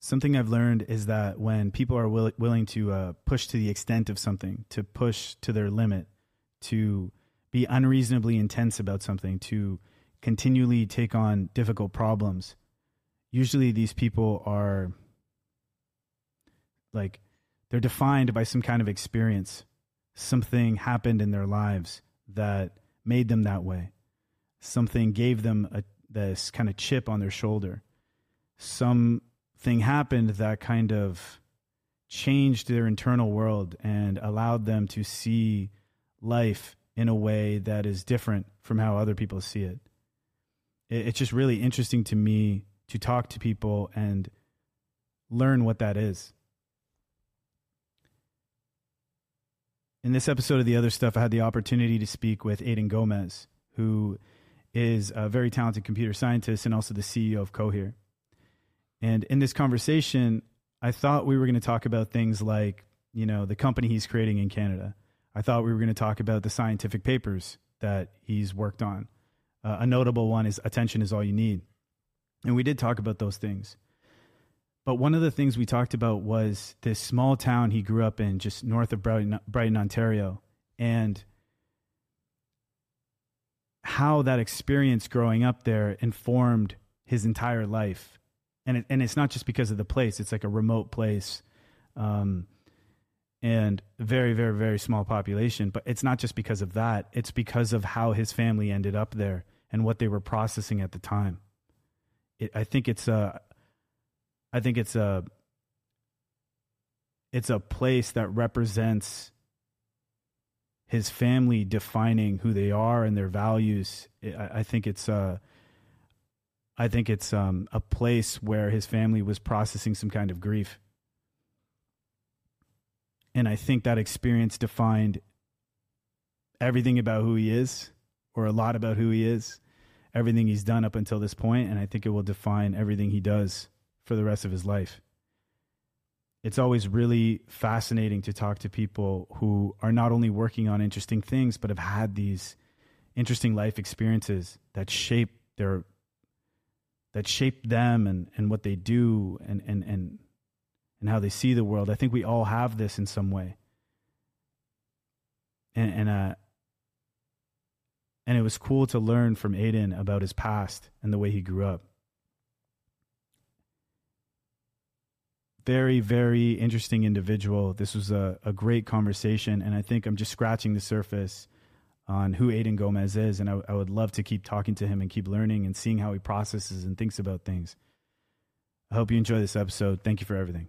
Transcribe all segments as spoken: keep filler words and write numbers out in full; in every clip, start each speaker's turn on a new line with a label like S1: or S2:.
S1: something I've learned is that when people are will, willing to uh, push to the extent of something, to push to their limit, to be unreasonably intense about something, to continually take on difficult problems, usually these people are like, they're defined by some kind of experience. Something happened in their lives that made them that way. Something gave them a, this kind of chip on their shoulder. Something happened that kind of changed their internal world and allowed them to see life in a way that is different from how other people see it. it. It's just really interesting to me to talk to people and learn what that is. In this episode of The Other Stuff, I had the opportunity to speak with Aidan Gomez, who is a very talented computer scientist and also the C E O of Cohere. And in this conversation, I thought we were going to talk about things like, you know, the company he's creating in Canada. I thought we were going to talk about the scientific papers that he's worked on. Uh, a notable one is Attention is All You Need. And we did talk about those things. But one of the things we talked about was this small town he grew up in just north of Brighton, Brighton, Ontario, and how that experience growing up there informed his entire life. And it, and it's not just because of the place. It's like a remote place um, and very, very, very small population. But it's not just because of that. It's because of how his family ended up there and what they were processing at the time. It, I think it's a... I think it's a it's a place that represents his family defining who they are and their values. I, I think it's a I think it's um, a place where his family was processing some kind of grief, and I think that experience defined everything about who he is, or a lot about who he is, everything he's done up until this point, and I think it will define everything he does for the rest of his life. It's always really fascinating to talk to people who are not only working on interesting things, but have had these interesting life experiences that shape their, that shape them and, and what they do and, and, and, and how they see the world. I think we all have this in some way. And, and, uh, and it was cool to learn from Aidan about his past and the way he grew up. Very, very interesting individual. This was a, a great conversation, and I think I'm just scratching the surface on who Aidan Gomez is, and I, I would love to keep talking to him and keep learning and seeing how he processes and thinks about things. I hope you enjoy this episode. Thank you for everything.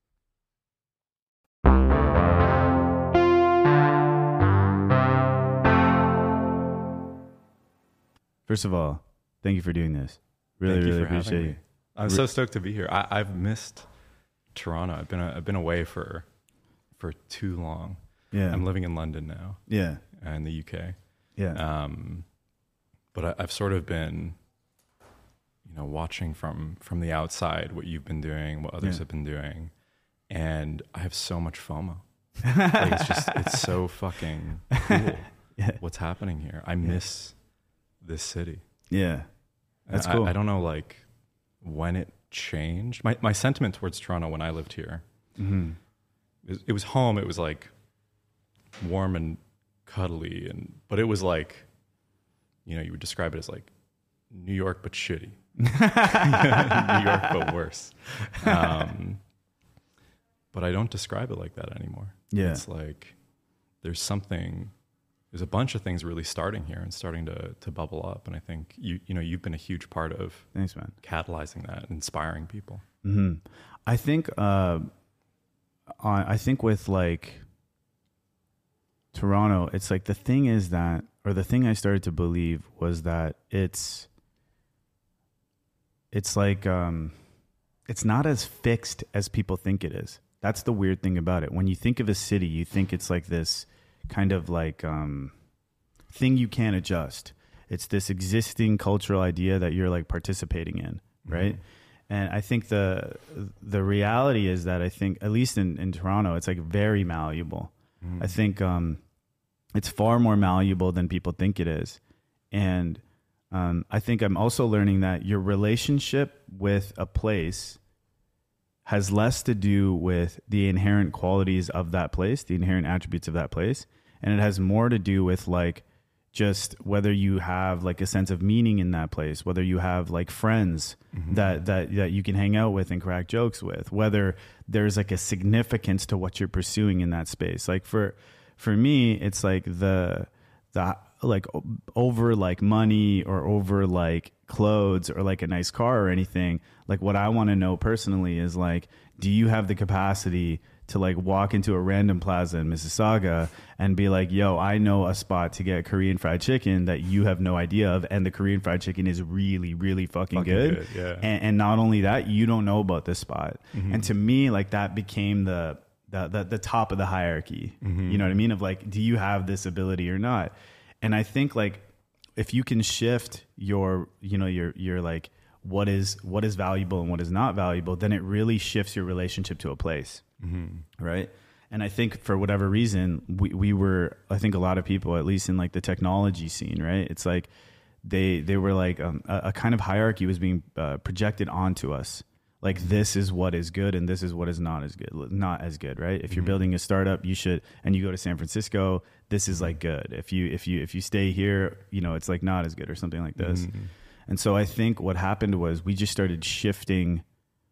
S1: First of all, thank you for doing this. Really,
S2: Thank you
S1: really
S2: for
S1: appreciate
S2: having
S1: you.
S2: me. I'm so stoked to be here. I, I've missed Toronto. I've been a, I've been away for for too long.
S1: Yeah,
S2: I'm living in London now.
S1: Yeah,
S2: in the U K.
S1: Yeah,
S2: um, but I, I've sort of been, you know, watching from from the outside what you've been doing, what others
S1: Yeah.
S2: have been doing, and I have so much FOMO. Like it's just it's so fucking cool.
S1: Yeah.
S2: What's happening here? I miss this city.
S1: Yeah, that's
S2: I,
S1: cool.
S2: I, I don't know, like when it changed. My my sentiment towards Toronto when I lived here,
S1: Mm-hmm.
S2: it, was- it was home. It was like warm and cuddly, and but it was like, you know, you would describe it as like New York but shitty, New York but worse. Um, but I don't describe it like that anymore.
S1: Yeah.
S2: It's like there's something. There's a bunch of things really starting here and starting to to bubble up, and I think you you know you've been a huge part of
S1: Thanks, man.
S2: catalyzing that, inspiring people.
S1: Mm-hmm. I think, uh, I I think with like Toronto, it's like the thing is that, or the thing I started to believe was that it's, it's like, um, it's not as fixed as people think it is. That's the weird thing about it. When you think of a city, you think it's like this kind of like um, thing you can't adjust. It's this existing cultural idea that you're like participating in, right? Mm-hmm. And I think the the reality is that I think, at least in, in Toronto, it's like very malleable. Mm-hmm. I think um, it's far more malleable than people think it is. And um, I think I'm also learning that your relationship with a place has less to do with the inherent qualities of that place, the inherent attributes of that place, and it has more to do with like just whether you have like a sense of meaning in that place, whether you have like friends mm-hmm. that, that, that you can hang out with and crack jokes with, whether there's like a significance to what you're pursuing in that space. Like for, for me, it's like the, the like over like money or over like clothes or like a nice car or anything. Like what I want to know personally is like, do you have the capacity to like walk into a random plaza in Mississauga and be like, yo, I know a spot to get Korean fried chicken that you have no idea of. And the Korean fried chicken is really, really fucking, fucking good. good
S2: yeah.
S1: and, and not only that, you don't know about this spot. Mm-hmm. And to me, like that became the, the, the, the top of the hierarchy. Mm-hmm. You know what I mean? Of like, do you have this ability or not? And I think like, if you can shift your, you know, your, your like, what is, what is valuable and what is not valuable, then it really shifts your relationship to a place. Mm-hmm. Right. And I think for whatever reason, we, we were, I think a lot of people, at least in like the technology scene, right. It's like they, they were like um, a, a kind of hierarchy was being uh, projected onto us. Like this is what is good and this is what is not as good, not as good. Right. If you're mm-hmm. building a startup, you should, and you go to San Francisco, this is like good. If you, if you, if you stay here, you know, it's like not as good or something like this. Mm-hmm. And so I think what happened was we just started shifting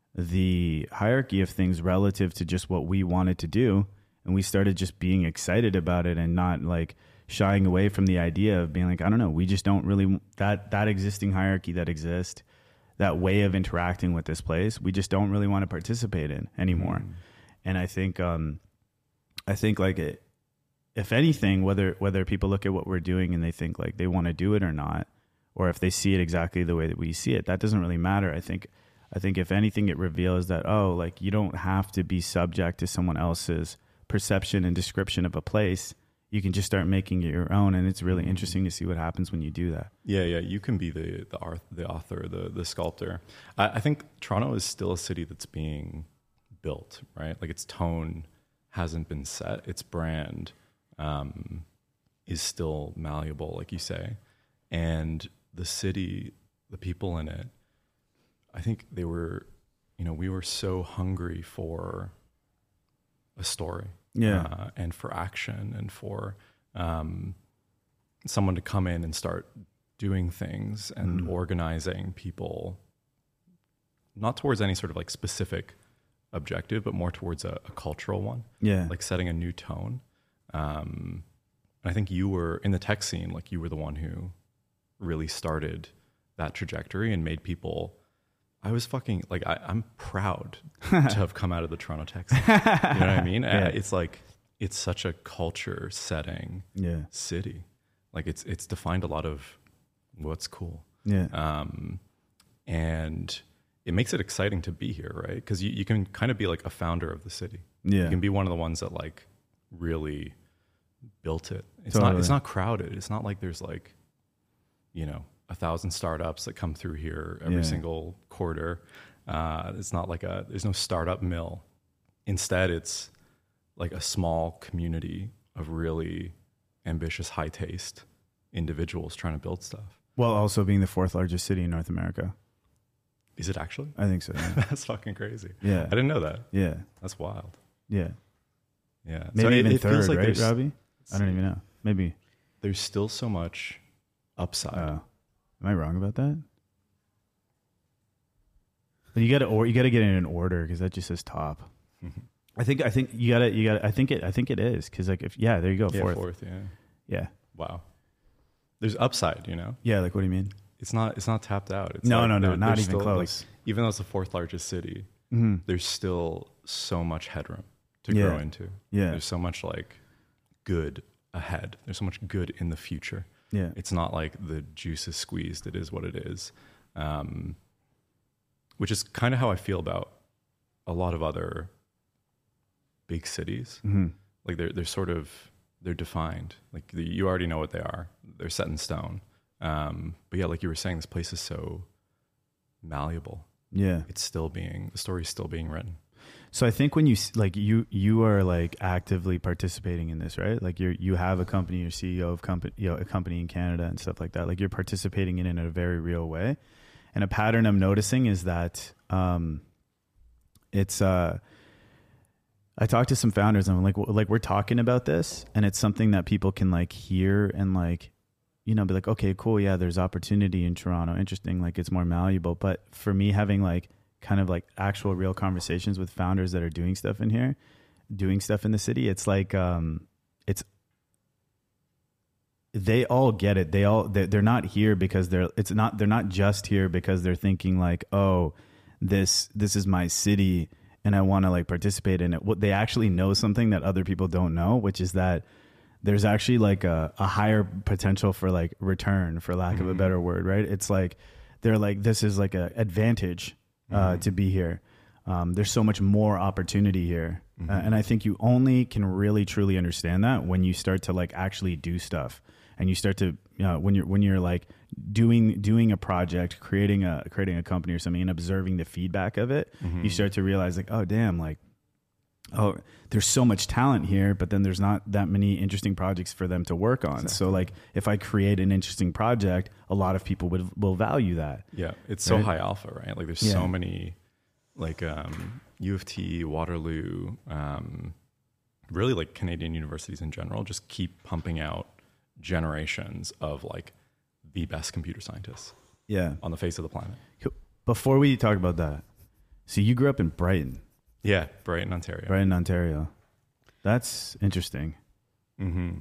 S1: the hierarchy of things relative to just what we wanted to do. And we started just being excited about it and not like shying away from the idea of being like, I don't know, we just don't really, that, that existing hierarchy that exists, that way of interacting with this place, we just don't really want to participate in anymore. Mm. And I think, um, I think like it, if anything, whether, whether people look at what we're doing and they think like they want to do it or not, or if they see it exactly the way that we see it, that doesn't really matter. I think, I think if anything, it reveals that, oh, like you don't have to be subject to someone else's perception and description of a place. You can just start making it your own. And it's really interesting to see what happens when you do that.
S2: Yeah. Yeah. You can be the, the art, the author, the, the sculptor. I, I think Toronto is still a city that's being built, right? Like its tone hasn't been set. Its brand, um, is still malleable, like you say. And the city, the people in it, I think they were, you know, we were so hungry for a story,
S1: yeah,
S2: uh, and for action and for um, someone to come in and start doing things and mm. organizing people, not towards any sort of like specific objective, but more towards a, a cultural one.
S1: Yeah,
S2: like setting a new tone. Um, I think you were in the tech scene, like you were the one who really started that trajectory and made people. I was fucking like, I, I'm proud to have come out of the Toronto tech scene. You know what I mean? Yeah. It's like, it's such a culture setting
S1: yeah.
S2: city. Like it's, it's defined a lot of what's cool.
S1: Yeah.
S2: Um, and it makes it exciting to be here, right? Cause you, you can kind of be like a founder of the city.
S1: Yeah.
S2: You can be one of the ones that like really built it. It's
S1: totally.
S2: not, it's not crowded. It's not like there's like, you know, a thousand startups that come through here every yeah. single quarter. Uh, it's not like a, there's no startup mill. Instead, it's like a small community of really ambitious, high taste individuals trying to build stuff.
S1: While also being the fourth largest city in North America.
S2: Is it actually?
S1: I think so. Yeah.
S2: That's fucking crazy.
S1: Yeah.
S2: I didn't know that.
S1: Yeah.
S2: That's wild.
S1: Yeah.
S2: Yeah.
S1: Maybe
S2: so
S1: even
S2: it, it
S1: third,
S2: like
S1: right, Robbie? I don't even know. Maybe.
S2: There's still so much upside.
S1: Uh, am I wrong about that? But you got to, or you got to get it in an order because that just says top. Mm-hmm. I think, I think you got to, you got to, I think it, I think it is. Cause like if, yeah, there you go.
S2: Yeah,
S1: fourth.
S2: fourth. Yeah.
S1: Yeah.
S2: Wow. There's upside, you know?
S1: Yeah. Like, what do you mean?
S2: It's not, it's not tapped out. It's
S1: no,
S2: like
S1: no, no,
S2: there,
S1: not even
S2: still,
S1: close.
S2: Like, even though it's the fourth largest city,
S1: mm-hmm.
S2: there's still so much headroom to
S1: yeah.
S2: grow into.
S1: Yeah.
S2: There's so much like good ahead. There's so much good in the future.
S1: Yeah.
S2: It's not like the juice is squeezed. It is what it is. Um, which is kind of how I feel about a lot of other big cities.
S1: Mm-hmm.
S2: Like they're, they're sort of, they're defined. Like the, you already know what they are. They're set in stone. Um, but yeah, like you were saying, this place is so malleable.
S1: Yeah.
S2: It's still being, the story's still being written.
S1: So I think when you like you you are like actively participating in this, right? Like you're you have a company, you're C E O of company, you know, a company in Canada and stuff like that. Like you're participating in it in a very real way. And a pattern I'm noticing is that um, it's, uh, I talked to some founders and I'm like, like we're talking about this and it's something that people can like hear and like, you know, be like, okay, cool. Yeah. There's opportunity in Toronto. Interesting. Like it's more malleable. But for me, having like kind of like actual real conversations with founders that are doing stuff in here, doing stuff in the city, it's like, um, it's, they all get it. They all, they're, they're not here because they're, it's not, they're not just here because they're thinking like, oh, this, this is my city and I want to like participate in it. What they actually know something that other people don't know, which is that there's actually like a, a higher potential for like return, for lack mm-hmm. of a better word, right? It's like, they're like, this is like a advantage uh, mm-hmm. to be here. Um, there's so much more opportunity here. Mm-hmm. Uh, and I think you only can really truly understand that when you start to like actually do stuff and you start to, you know, when you're, when you're like doing, doing a project, creating a, creating a company or something and observing the feedback of it, mm-hmm. you start to realize like, oh damn, like, oh, there's so much talent here, but then there's not that many interesting projects for them to work on. Exactly. So like if I create an interesting project, a lot of people would, will value that.
S2: Yeah. It's
S1: right?
S2: so high alpha, right? Like there's yeah. so many like, um, U of T, Waterloo, um, really like Canadian universities in general, just keep pumping out generations of like the best computer scientists
S1: yeah.
S2: on the face of the planet.
S1: Before we talk about that, so you grew up in Brighton.
S2: Yeah, Brighton, Ontario.
S1: Brighton, Ontario. That's interesting.
S2: Mm-hmm.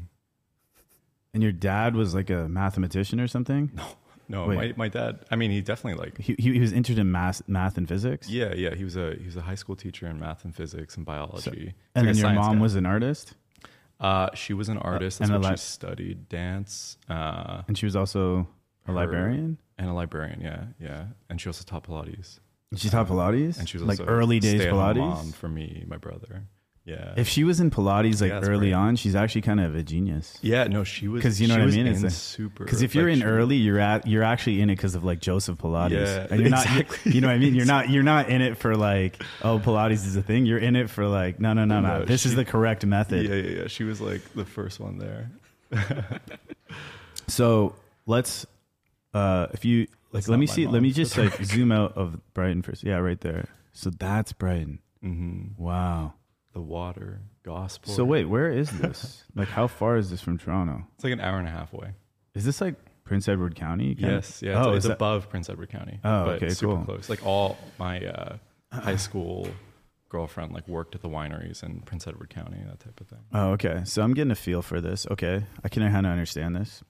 S1: And your dad was like a mathematician or something?
S2: No, no. My, my dad. I mean, he definitely like
S1: he he was interested in math, math and physics.
S2: Yeah, yeah. He was a he was a high school teacher in math and physics and biology. So,
S1: and
S2: like
S1: then your mom
S2: guy.
S1: was an artist.
S2: Uh, she was an artist.
S1: Uh,
S2: That's
S1: and
S2: what
S1: li-
S2: she studied, dance. Uh,
S1: and she was also a librarian.
S2: And a librarian, yeah, yeah. And she also taught Pilates.
S1: She taught Pilates?
S2: And she was
S1: like
S2: also
S1: early days Pilates?
S2: Mom for me, my brother. Yeah.
S1: If she was in Pilates like
S2: yeah,
S1: early
S2: great.
S1: on, she's actually kind of a genius.
S2: Yeah, no, she was.
S1: Because you know
S2: what
S1: I mean.
S2: It's
S1: like,
S2: super.
S1: Because if you're
S2: like,
S1: in early, you're at you're actually in it because of like Joseph Pilates.
S2: Yeah,
S1: and you're
S2: exactly.
S1: not. You, you know what I mean. You're not. You're not in it for like, oh, Pilates is a thing. You're in it for like, no, no, no, no. no. This
S2: she,
S1: is the correct method.
S2: Yeah, yeah, yeah. She was like the first one there.
S1: So let's, uh, if you like,
S2: That's
S1: let me
S2: my
S1: see.
S2: mom.
S1: Let me just like zoom out of Brighton first. Yeah, right there. So that's Brighton.
S2: Mm-hmm.
S1: Wow.
S2: The water, gospel.
S1: So wait, where is this? Like, how far is this from Toronto?
S2: It's like an hour and a half away.
S1: Is this like Prince Edward County? Kind
S2: yes,
S1: of?
S2: yeah. It's,
S1: oh,
S2: it's
S1: that...
S2: above Prince Edward County.
S1: Oh,
S2: but
S1: okay,
S2: super
S1: cool.
S2: close. Like all my uh, high school girlfriend like worked at the wineries in Prince Edward County, that type of thing.
S1: Oh, okay. So I'm getting a feel for this. Okay, I can kind of understand this.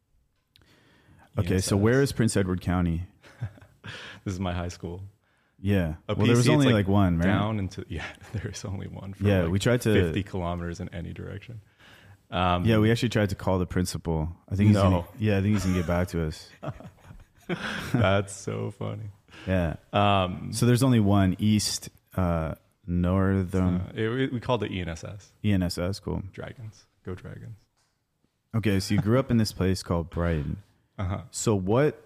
S1: Okay,
S2: Yes,
S1: so
S2: yes.
S1: where is Prince Edward County?
S2: This is my high school.
S1: Yeah.
S2: A
S1: well,
S2: P C,
S1: there was only
S2: it's,
S1: like, one, right?
S2: Down into yeah. There's only one. For
S1: Yeah,
S2: like
S1: we tried to
S2: fifty kilometers in any direction. Um,
S1: Yeah, we actually tried to call the principal. I think he's
S2: No.
S1: gonna, yeah, I think he's gonna get back to us.
S2: That's so funny.
S1: Yeah.
S2: Um,
S1: So there's only one east, uh, northern
S2: uh, it, we called it E N S S.
S1: E N S S. Cool.
S2: Dragons. Go Dragons.
S1: Okay, so you grew up in this place called Brighton.
S2: Uh huh.
S1: So what?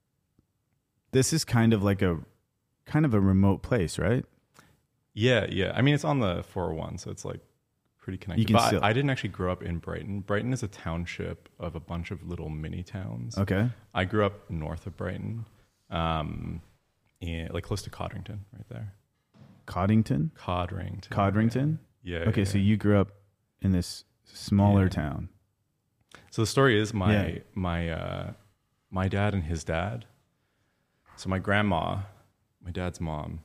S1: This is kind of like a kind of a remote place, right?
S2: Yeah, yeah. I mean, it's on the four oh one, so it's like pretty connected.
S1: You can
S2: but
S1: still-
S2: I, I didn't actually grow up in Brighton. Brighton is a township of a bunch of little mini towns.
S1: Okay.
S2: I grew up north of Brighton, um, in, like close to Codrington, right there.
S1: Coddington?
S2: Codrington.
S1: Codrington?
S2: Yeah.
S1: Okay,
S2: yeah,
S1: so
S2: yeah.
S1: you grew up in this smaller
S2: Yeah.
S1: town.
S2: So the story is my
S1: Yeah.
S2: my uh, my dad and his dad. So my grandma, my dad's mom,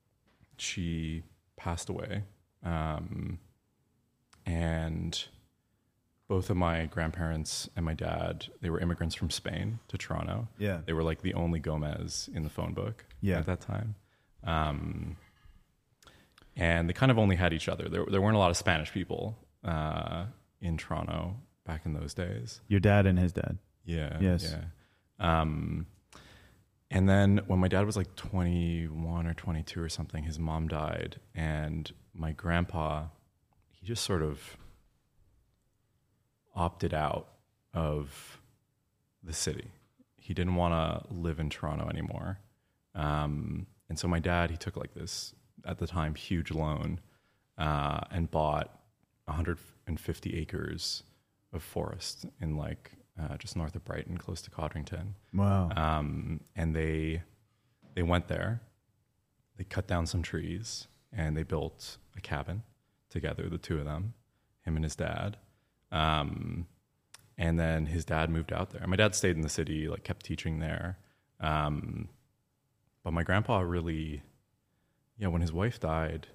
S2: she passed away, um, and both of my grandparents and my dad, they were immigrants from Spain to Toronto.
S1: Yeah.
S2: They were like the only Gomez in the phone book
S1: Yeah.
S2: at that time. Um, and they kind of only had each other. There, there weren't a lot of Spanish people uh, in Toronto back in those days.
S1: Your dad and his dad.
S2: Yeah.
S1: Yes.
S2: Yeah. Um, and then when my dad was like twenty-one or twenty-two or something, his mom died. And my grandpa, he just sort of opted out of the city. He didn't want to live in Toronto anymore. Um, and so my dad, he took like this, at the time, huge loan uh, and bought one hundred fifty acres of forest in like uh, just north of Brighton, close to Codrington.
S1: Wow.
S2: Um, and they they went there. They cut down some trees and they built a cabin together, the two of them, him and his dad. Um, and then his dad moved out there. My dad stayed in the city, like kept teaching there. Um, but my grandpa really, yeah, when his wife died,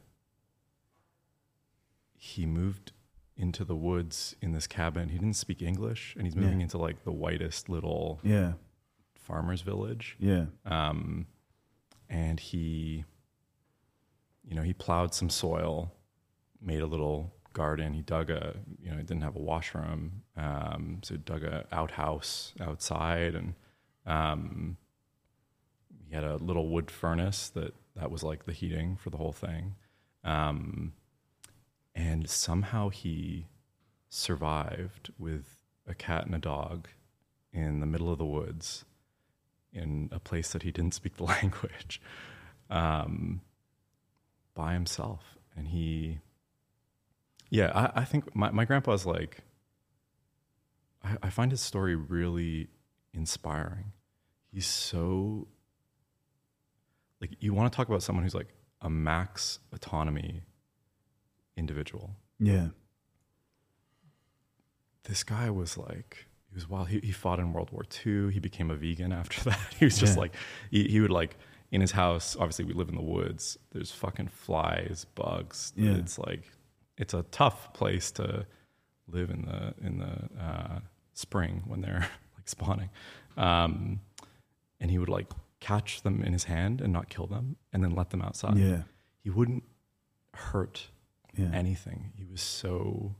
S2: he moved into the woods in this cabin. He didn't speak English, and he's moving
S1: Yeah.
S2: into like the whitest little
S1: Yeah.
S2: farmer's village.
S1: Yeah.
S2: Um, and he, you know, he plowed some soil, made a little garden. He dug a, you know, he didn't have a washroom. Um, so he dug a outhouse outside, and um, he had a little wood furnace that, that was like the heating for the whole thing. Um, and somehow he survived with a cat and a dog in the middle of the woods in a place that he didn't speak the language, um, by himself. And he, yeah, I, I think my, my grandpa's like, I, I find his story really inspiring. He's so, like, you want to talk about someone who's like a max autonomy individual.
S1: Yeah.
S2: This guy was like, he was wild. He, he fought in World War Two. He became a vegan after that. He was just
S1: Yeah.
S2: like, he, he would like, in his house, obviously we live in the woods. There's fucking flies, bugs.
S1: Yeah.
S2: It's like, it's a tough place to live in the, in the uh, spring when they're like spawning. Um, and he would like catch them in his hand and not kill them and then let them outside.
S1: Yeah.
S2: He wouldn't hurt
S1: Yeah.
S2: anything. He was so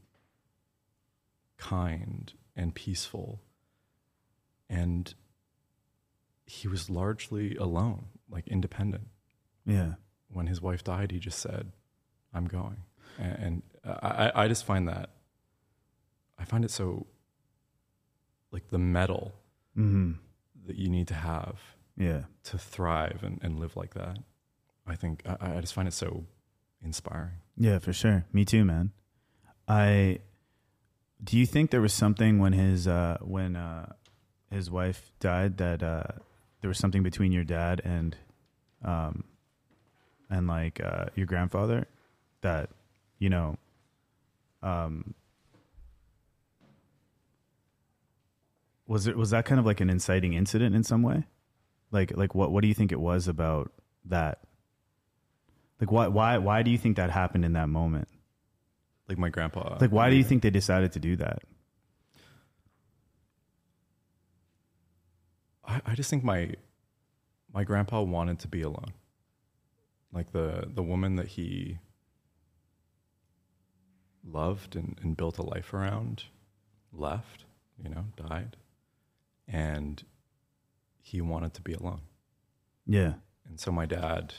S2: kind and peaceful, and he was largely alone, like independent.
S1: Yeah.
S2: When his wife died, he just said, I'm going. And, and I, I just find that, I find it so, like the metal
S1: Mm-hmm.
S2: that you need to have
S1: Yeah.
S2: to thrive and, and live like that. I think, I, I just find it so inspiring.
S1: Yeah, for sure. Me too, man. I do you think there was something when his uh when uh his wife died that uh there was something between your dad and um and like uh your grandfather that, you know, um was it was that kind of like an inciting incident in some way? Like like what what do you think it was about that? Like why why why do you think that happened in that moment?
S2: Like my grandpa.
S1: Like why do you think they decided to do that?
S2: I, I just think my my grandpa wanted to be alone. Like the the woman that he loved and, and built a life around left, you know, died. And he wanted to be alone.
S1: Yeah.
S2: And so my dad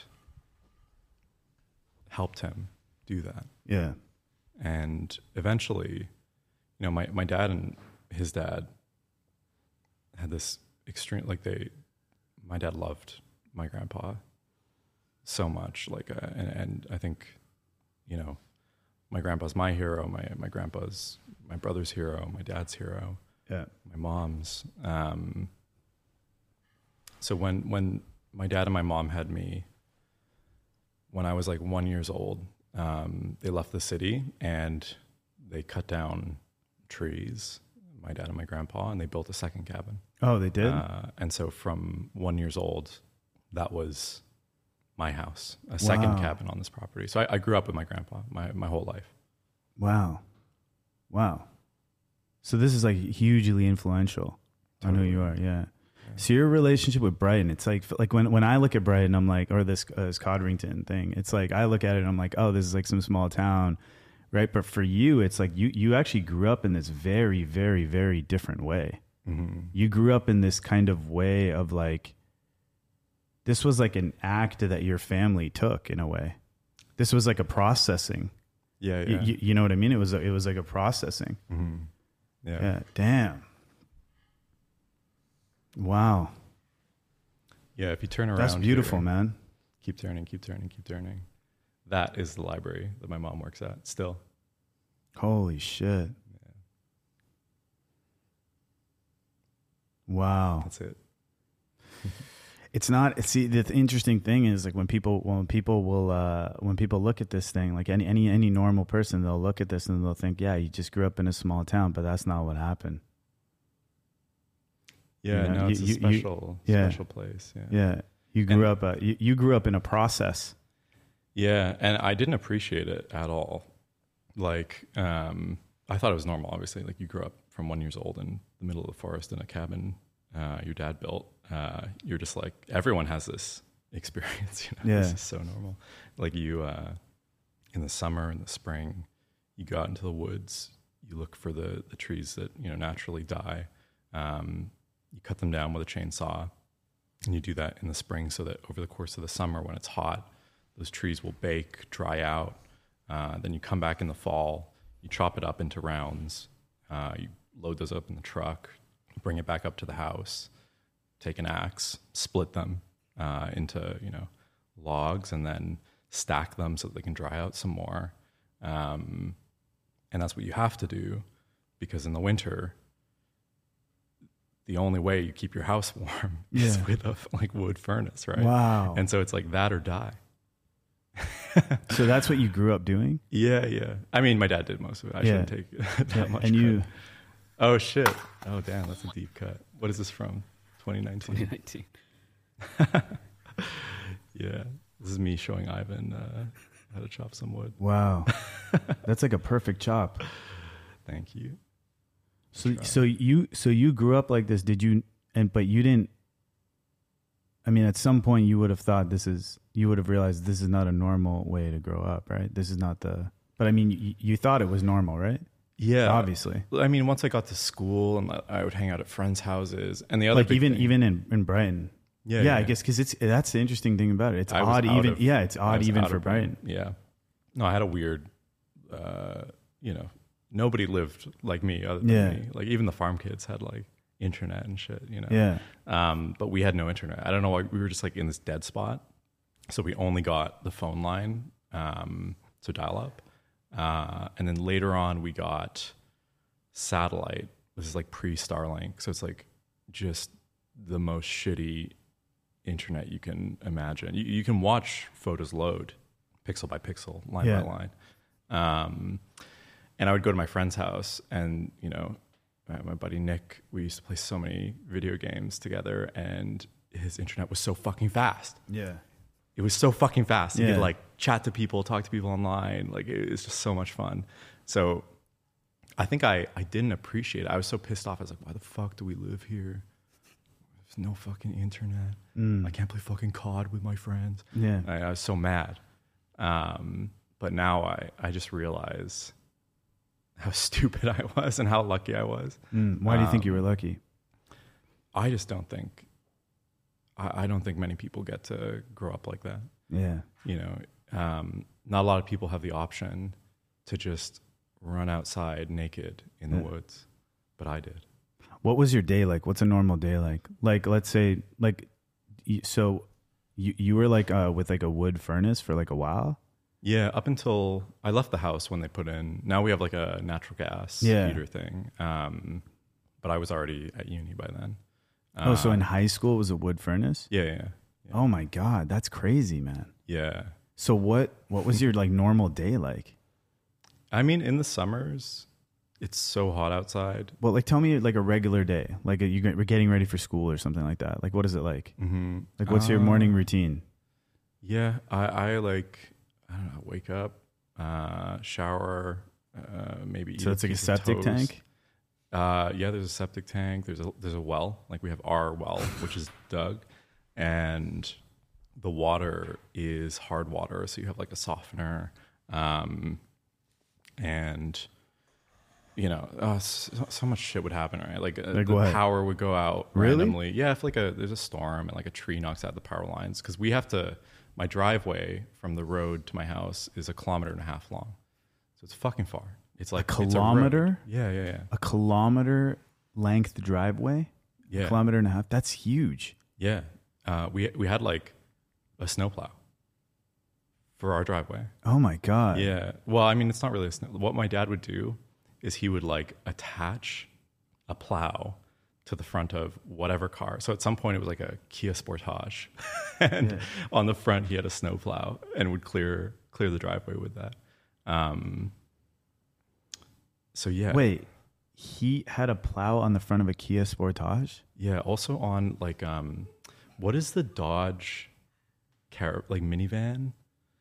S2: helped him do that.
S1: Yeah.
S2: And eventually, you know, my, my dad and his dad had this extreme, like they, my dad loved my grandpa so much. Like, uh, and, and I think, you know, my grandpa's my hero. My, my grandpa's my brother's hero, my dad's hero,
S1: Yeah.
S2: my mom's. Um, so when, when my dad and my mom had me, when I was like one years old, um, they left the city and they cut down trees, my dad and my grandpa, and they built a second cabin.
S1: Oh, they did?
S2: Uh, and so from one years old, that was my house, a second
S1: Wow.
S2: cabin on this property. So I, I grew up with my grandpa my, my whole life.
S1: Wow. Wow. So this is like hugely influential on who you are. Yeah. So your relationship with Brighton, it's like like when, when I look at Brighton, I'm like, or this uh, this Codrington thing, it's like I look at it and I'm like, oh, this is like some small town, right? But for you, it's like you you actually grew up in this very, very, very different way.
S2: Mm-hmm.
S1: You grew up in this kind of way of like, this was like an act that your family took in a way. This was like a processing.
S2: Yeah,
S1: You,
S2: yeah.
S1: you, you know what I mean? It was a, it was like a processing.
S2: Mm-hmm. Yeah.
S1: Yeah. Damn. Wow.
S2: Yeah, if you turn around,
S1: That's beautiful,
S2: here,
S1: man.
S2: keep turning, keep turning, keep turning. That is the library that my mom works at still.
S1: Holy shit. Wow.
S2: That's it.
S1: It's not. See, the th- interesting thing is like when people when people will uh, when people look at this thing, like any any any normal person, they'll look at this and they'll think, yeah, you just grew up in a small town, but that's not what happened.
S2: Yeah,
S1: You know,
S2: no,
S1: you-
S2: it's a
S1: you- you-
S2: special,
S1: yeah.
S2: special place. Yeah.
S1: Yeah, you grew
S2: And-
S1: up. Uh, you, you grew up in a process.
S2: Yeah, and I didn't appreciate it at all. Like, um, I thought it was normal. Obviously, like you grew up from one years old in the middle of the forest in a cabin uh, your dad built. Uh, you're just like, everyone has this experience. You know,
S1: Yeah.
S2: this is so normal. Like you, uh, in the summer, in the spring, you go out into the woods. You look for the the trees that you know naturally die. Um, you cut them down with a chainsaw, and you do that in the spring so that over the course of the summer, when it's hot, those trees will bake, dry out. Uh, then you come back in the fall, you chop it up into rounds, uh, you load those up in the truck, bring it back up to the house, take an axe, split them uh, into you know logs, and then stack them so that they can dry out some more. Um, and that's what you have to do, because in the winter, the only way you keep your house warm is
S1: Yeah.
S2: with a like wood furnace, right?
S1: Wow.
S2: And so it's like that or die.
S1: So that's what you grew up doing.
S2: Yeah, yeah. I mean, my dad did most of it. I
S1: Yeah.
S2: shouldn't take that
S1: Yeah,
S2: much
S1: and you.
S2: credit. Oh, shit. Oh, damn. That's a deep cut. What is this from? twenty nineteen
S3: twenty nineteen.
S2: Yeah. This is me showing Ivan uh, how to chop some wood.
S1: Wow, that's like a perfect chop.
S2: Thank you.
S1: So
S2: Try.
S1: so you so you grew up like this. Did you? And but you didn't. I mean, at some point you would have thought this is. You would have realized this is not a normal way to grow up, right? This is not the. But I mean, you, you thought it was normal, right?
S2: Yeah.
S1: Obviously.
S2: I mean, once I got to school and I would hang out at friends' houses, and the other
S1: Like
S2: big
S1: even
S2: thing-
S1: even in, in Brighton.
S2: yeah,
S1: Yeah, I guess because it's that's the interesting thing about it. It's
S2: I was
S1: odd
S2: out
S1: even.
S2: of-
S1: yeah, it's
S2: I
S1: odd
S2: was
S1: even
S2: out
S1: for
S2: of
S1: Brighton.
S2: Yeah. No, I had a weird, uh, you know, nobody lived like me other than
S1: Yeah.
S2: me. Like even the farm kids had like internet and shit, you know.
S1: Yeah.
S2: Um, but we had no internet. I don't know why we were just like in this dead spot. So we only got the phone line, um, so dial up. Uh, and then later on we got satellite. This is like pre Starlink. So it's like just the most shitty internet you can imagine. You, you can watch photos load pixel by pixel, line
S1: Yeah.
S2: by line. Um, and I would go to my friend's house and, you know, uh, my buddy Nick, we used to play so many video games together, and his internet was so fucking fast.
S1: Yeah.
S2: It was so fucking fast. You
S1: Yeah.
S2: could like chat to people, talk to people online. Like it was just so much fun. So I think I, I didn't appreciate it. I was so pissed off. I was like, why the fuck do we live here? There's no fucking internet.
S1: Mm.
S2: I can't play fucking C O D with my friends.
S1: Yeah.
S2: I, I was so mad. Um, but now I, I just realize how stupid I was and how lucky I was.
S1: Mm. Why do you think
S2: Um,
S1: you were lucky?
S2: I just don't think, I, I don't think many people get to grow up like that.
S1: Yeah.
S2: You know, um, not a lot of people have the option to just run outside naked in the
S1: Yeah.
S2: woods, but I did.
S1: What was your day like? What's a normal day like? Like, let's say, like, y- so you you were like uh, with like a wood furnace for like a while.
S2: Yeah, up until I left the house when they put in. Now we have like a natural gas
S1: Yeah.
S2: heater thing, um, but I was already at uni by then.
S1: Oh, so in
S2: Um,
S1: high school it was a wood furnace.
S2: yeah, yeah, yeah.
S1: Oh my god, that's crazy, man.
S2: yeah.
S1: So what what was your like normal day like?
S2: I mean, in the summers, it's so hot outside.
S1: Well, like tell me like a regular day, like a, you get- we're getting ready for school or something like that. Like what is it like?
S2: Mm-hmm.
S1: Like what's your morning routine?
S2: Yeah, I, I like, I don't know, wake up, uh, shower, uh, maybe eat
S1: So it's like a
S2: piece of
S1: septic
S2: toast.
S1: tank.
S2: Uh, yeah, there's a septic tank. There's a there's a well. Like we have our well, which is dug, and the water is hard water. So you have like a softener, um, and you know, uh, so, so much shit would happen, right? Like, uh,
S1: Like
S2: the
S1: what?
S2: power would go out
S1: Really?
S2: randomly. Yeah, if like a there's a storm and like a tree knocks out the power lines, because we have to. My driveway from the road to my house is a kilometer and a half long, so it's fucking far. It's like it's a road.
S1: kilometer?
S2: Yeah, yeah, yeah.
S1: A kilometer length driveway,
S2: Yeah.
S1: kilometer and a half. That's huge.
S2: Yeah, uh, we we had like a snowplow for our driveway.
S1: Oh my god.
S2: Yeah, well, I mean, it's not really a snow. What my dad would do is he would like attach a plow to the front of whatever car. So at some point it was like a Kia Sportage, and yeah. on the front he had a snowplow and would clear clear the driveway with that. Um, so yeah.
S1: Wait, he had a plow on the front of a Kia Sportage?
S2: Yeah. Also on like, um, what is the Dodge car like minivan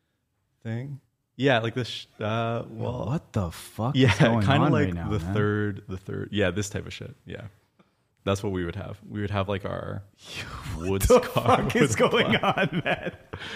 S2: thing? Yeah, like this. Uh, well,
S1: what the fuck?
S2: Yeah,
S1: kind
S2: of like
S1: right now,
S2: the
S1: man?
S2: third, the third. Yeah, this type of shit. Yeah, that's what we would have. We would have like our woods
S1: the
S2: car.
S1: What is going on, man?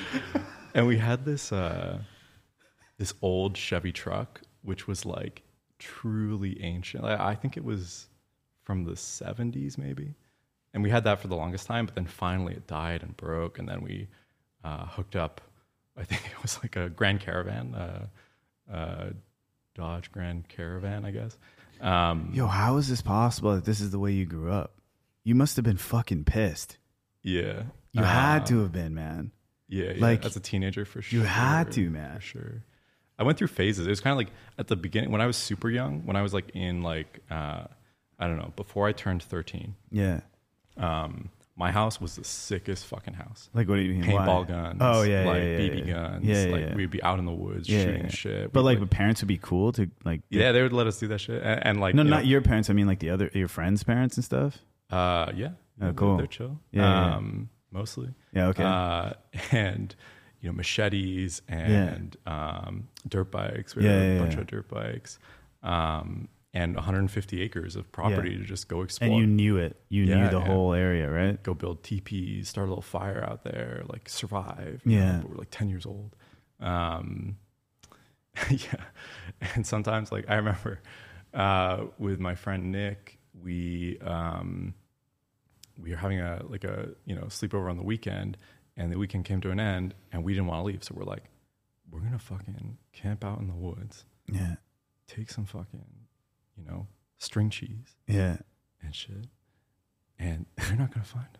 S2: And we had this uh, this old Chevy truck, which was like truly ancient. Like, I think it was from the seventies, maybe. And we had that for the longest time, but then finally it died and broke, and then we uh, hooked up. I think it was like a Grand Caravan, uh, uh, Dodge Grand Caravan, I guess. Um,
S1: Yo, how is this possible that this is the way you grew up? You must have been fucking pissed.
S2: Yeah.
S1: You
S2: uh,
S1: had to have been, man.
S2: Yeah, yeah.
S1: Like,
S2: as a teenager, for sure.
S1: You had to, man.
S2: For sure. I went through phases. It was kind of like at the beginning, when I was super young, when I was like in like, uh, I don't know, before I turned thirteen.
S1: Yeah.
S2: Um, my house was the sickest fucking house.
S1: Like, what do you mean?
S2: Paintball
S1: Why?
S2: guns.
S1: Oh, yeah,
S2: like
S1: yeah, yeah,
S2: B B
S1: yeah.
S2: guns.
S1: Yeah, yeah,
S2: like
S1: yeah.
S2: we'd be out in the woods
S1: Yeah,
S2: shooting
S1: yeah.
S2: shit.
S1: But
S2: We'd,
S1: like, the parents would be cool to like.
S2: yeah, they would let us do that shit. And, and like,
S1: no,
S2: you
S1: not
S2: know,
S1: your parents. I mean, like the other your friends' parents and stuff.
S2: Uh, yeah.
S1: Oh,
S2: They're-
S1: cool.
S2: They're chill.
S1: Yeah,
S2: Um, mostly.
S1: Yeah. Okay.
S2: Uh, and you know, machetes and um, dirt bikes. We
S1: Yeah,
S2: had a
S1: yeah,
S2: bunch
S1: yeah.
S2: of dirt bikes. Um, and one hundred fifty acres of property
S1: Yeah.
S2: to just go explore.
S1: and you knew it. You
S2: Yeah,
S1: knew the
S2: yeah.
S1: whole area, right?
S2: Go build teepees, start a little fire out there, like survive. you
S1: Yeah.
S2: know, but we're like ten years old. Um, yeah. And sometimes, like, I remember uh, with my friend Nick, we um, we were having a like a you know sleepover on the weekend, and the weekend came to an end, and we didn't want to leave, so we're like, we're gonna fucking camp out in the woods,
S1: Yeah.
S2: take some fucking you know string cheese
S1: Yeah.
S2: and shit, and they're not gonna find us.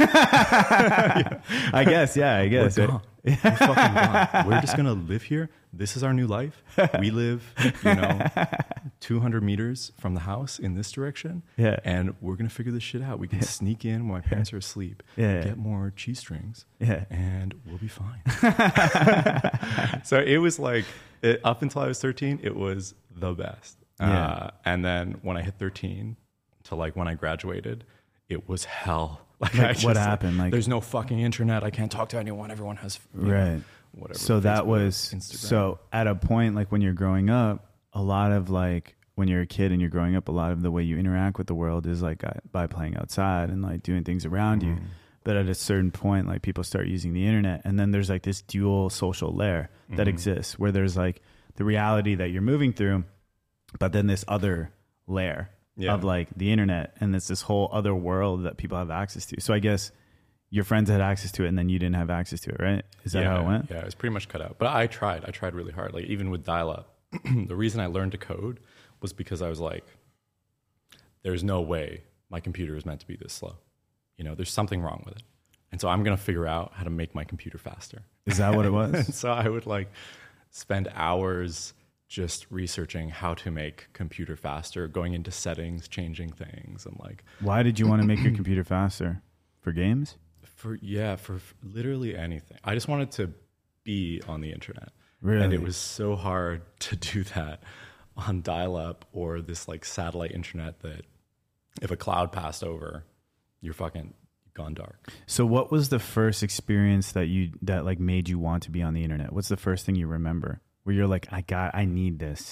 S1: I guess. Yeah. I guess.
S2: We're gone. We're fucking gone. We're just gonna live here. This is our new life. We live, you know, two hundred meters from the house in this direction.
S1: Yeah.
S2: And we're gonna figure this shit out. We can sneak in when my parents are asleep.
S1: Yeah.
S2: Get more cheese strings.
S1: Yeah.
S2: And we'll be fine. So it was like it, up until I was thirteen, it was the best.
S1: Yeah.
S2: Uh, and then when I hit thirteen, to like when I graduated, it was hell. Like,
S1: Like,
S2: I just,
S1: what happened? Like-
S2: there's no fucking internet. I can't talk to anyone. Everyone has you know,
S1: Right.
S2: whatever.
S1: So that
S2: Facebook,
S1: was
S2: Instagram.
S1: so at a point like when you're growing up, a lot of like when you're a kid and you're growing up, a lot of the way you interact with the world is like uh, by playing outside and like doing things around you. But at a certain point, like people start using the internet, and then there's like this dual social layer that
S2: Mhm.
S1: exists where there's like the reality that you're moving through, but then this other layer
S2: Yeah.
S1: of like the internet, and it's this whole other world that people have access to. So I guess your friends had access to it, and then you didn't have access to it, right? Is that
S2: yeah,
S1: how it went?
S2: Yeah, it was pretty much cut out. But I tried. I tried really hard. Like even with dial-up, the reason I learned to code was because I was like, "There's no way my computer is meant to be this slow. You know, there's something wrong with it, and so I'm gonna figure out how to make my computer faster."
S1: Is that what it was?
S2: And so I would like spend hours just researching how to make computer faster, going into settings, changing things, and like
S1: Why did you want to make your computer faster? For games?
S2: for yeah for f- literally anything. I just wanted to be on the internet.
S1: Really?
S2: And it was so hard to do that on dial-up or this like satellite internet that if a cloud passed over, you're fucking gone dark.
S1: So what was the first experience that you that like made you want to be on the internet? What's the first thing you remember where you're like, I got, I need this?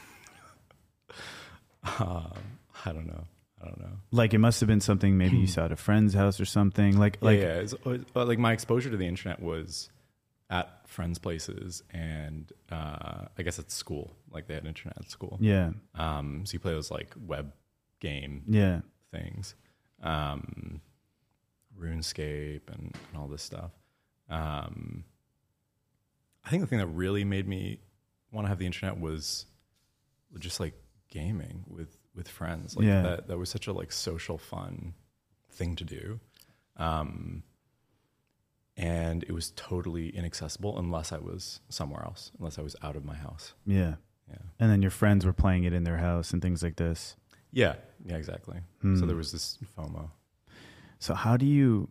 S2: Um, I don't know. I don't know.
S1: Like it must have been something maybe you saw at a friend's house or something. Like
S2: Yeah,
S1: like
S2: yeah. It's, it's, uh, like my exposure to the internet was at friends' places and uh, I guess at school. Like they had internet at school.
S1: yeah,
S2: Um, so you play those like web game
S1: yeah,
S2: things, um, RuneScape and, and all this stuff. Um, I think the thing that really made me want to have the internet was just like gaming with, with friends. Like
S1: Yeah.
S2: that, that was such a like social fun thing to do. Um, and it was totally inaccessible unless I was somewhere else, unless I was out of my house.
S1: yeah.
S2: Yeah.
S1: And then your friends were playing it in their house and things like this.
S2: Yeah, yeah, exactly.
S1: Hmm.
S2: So there was this FOMO.
S1: So how do you,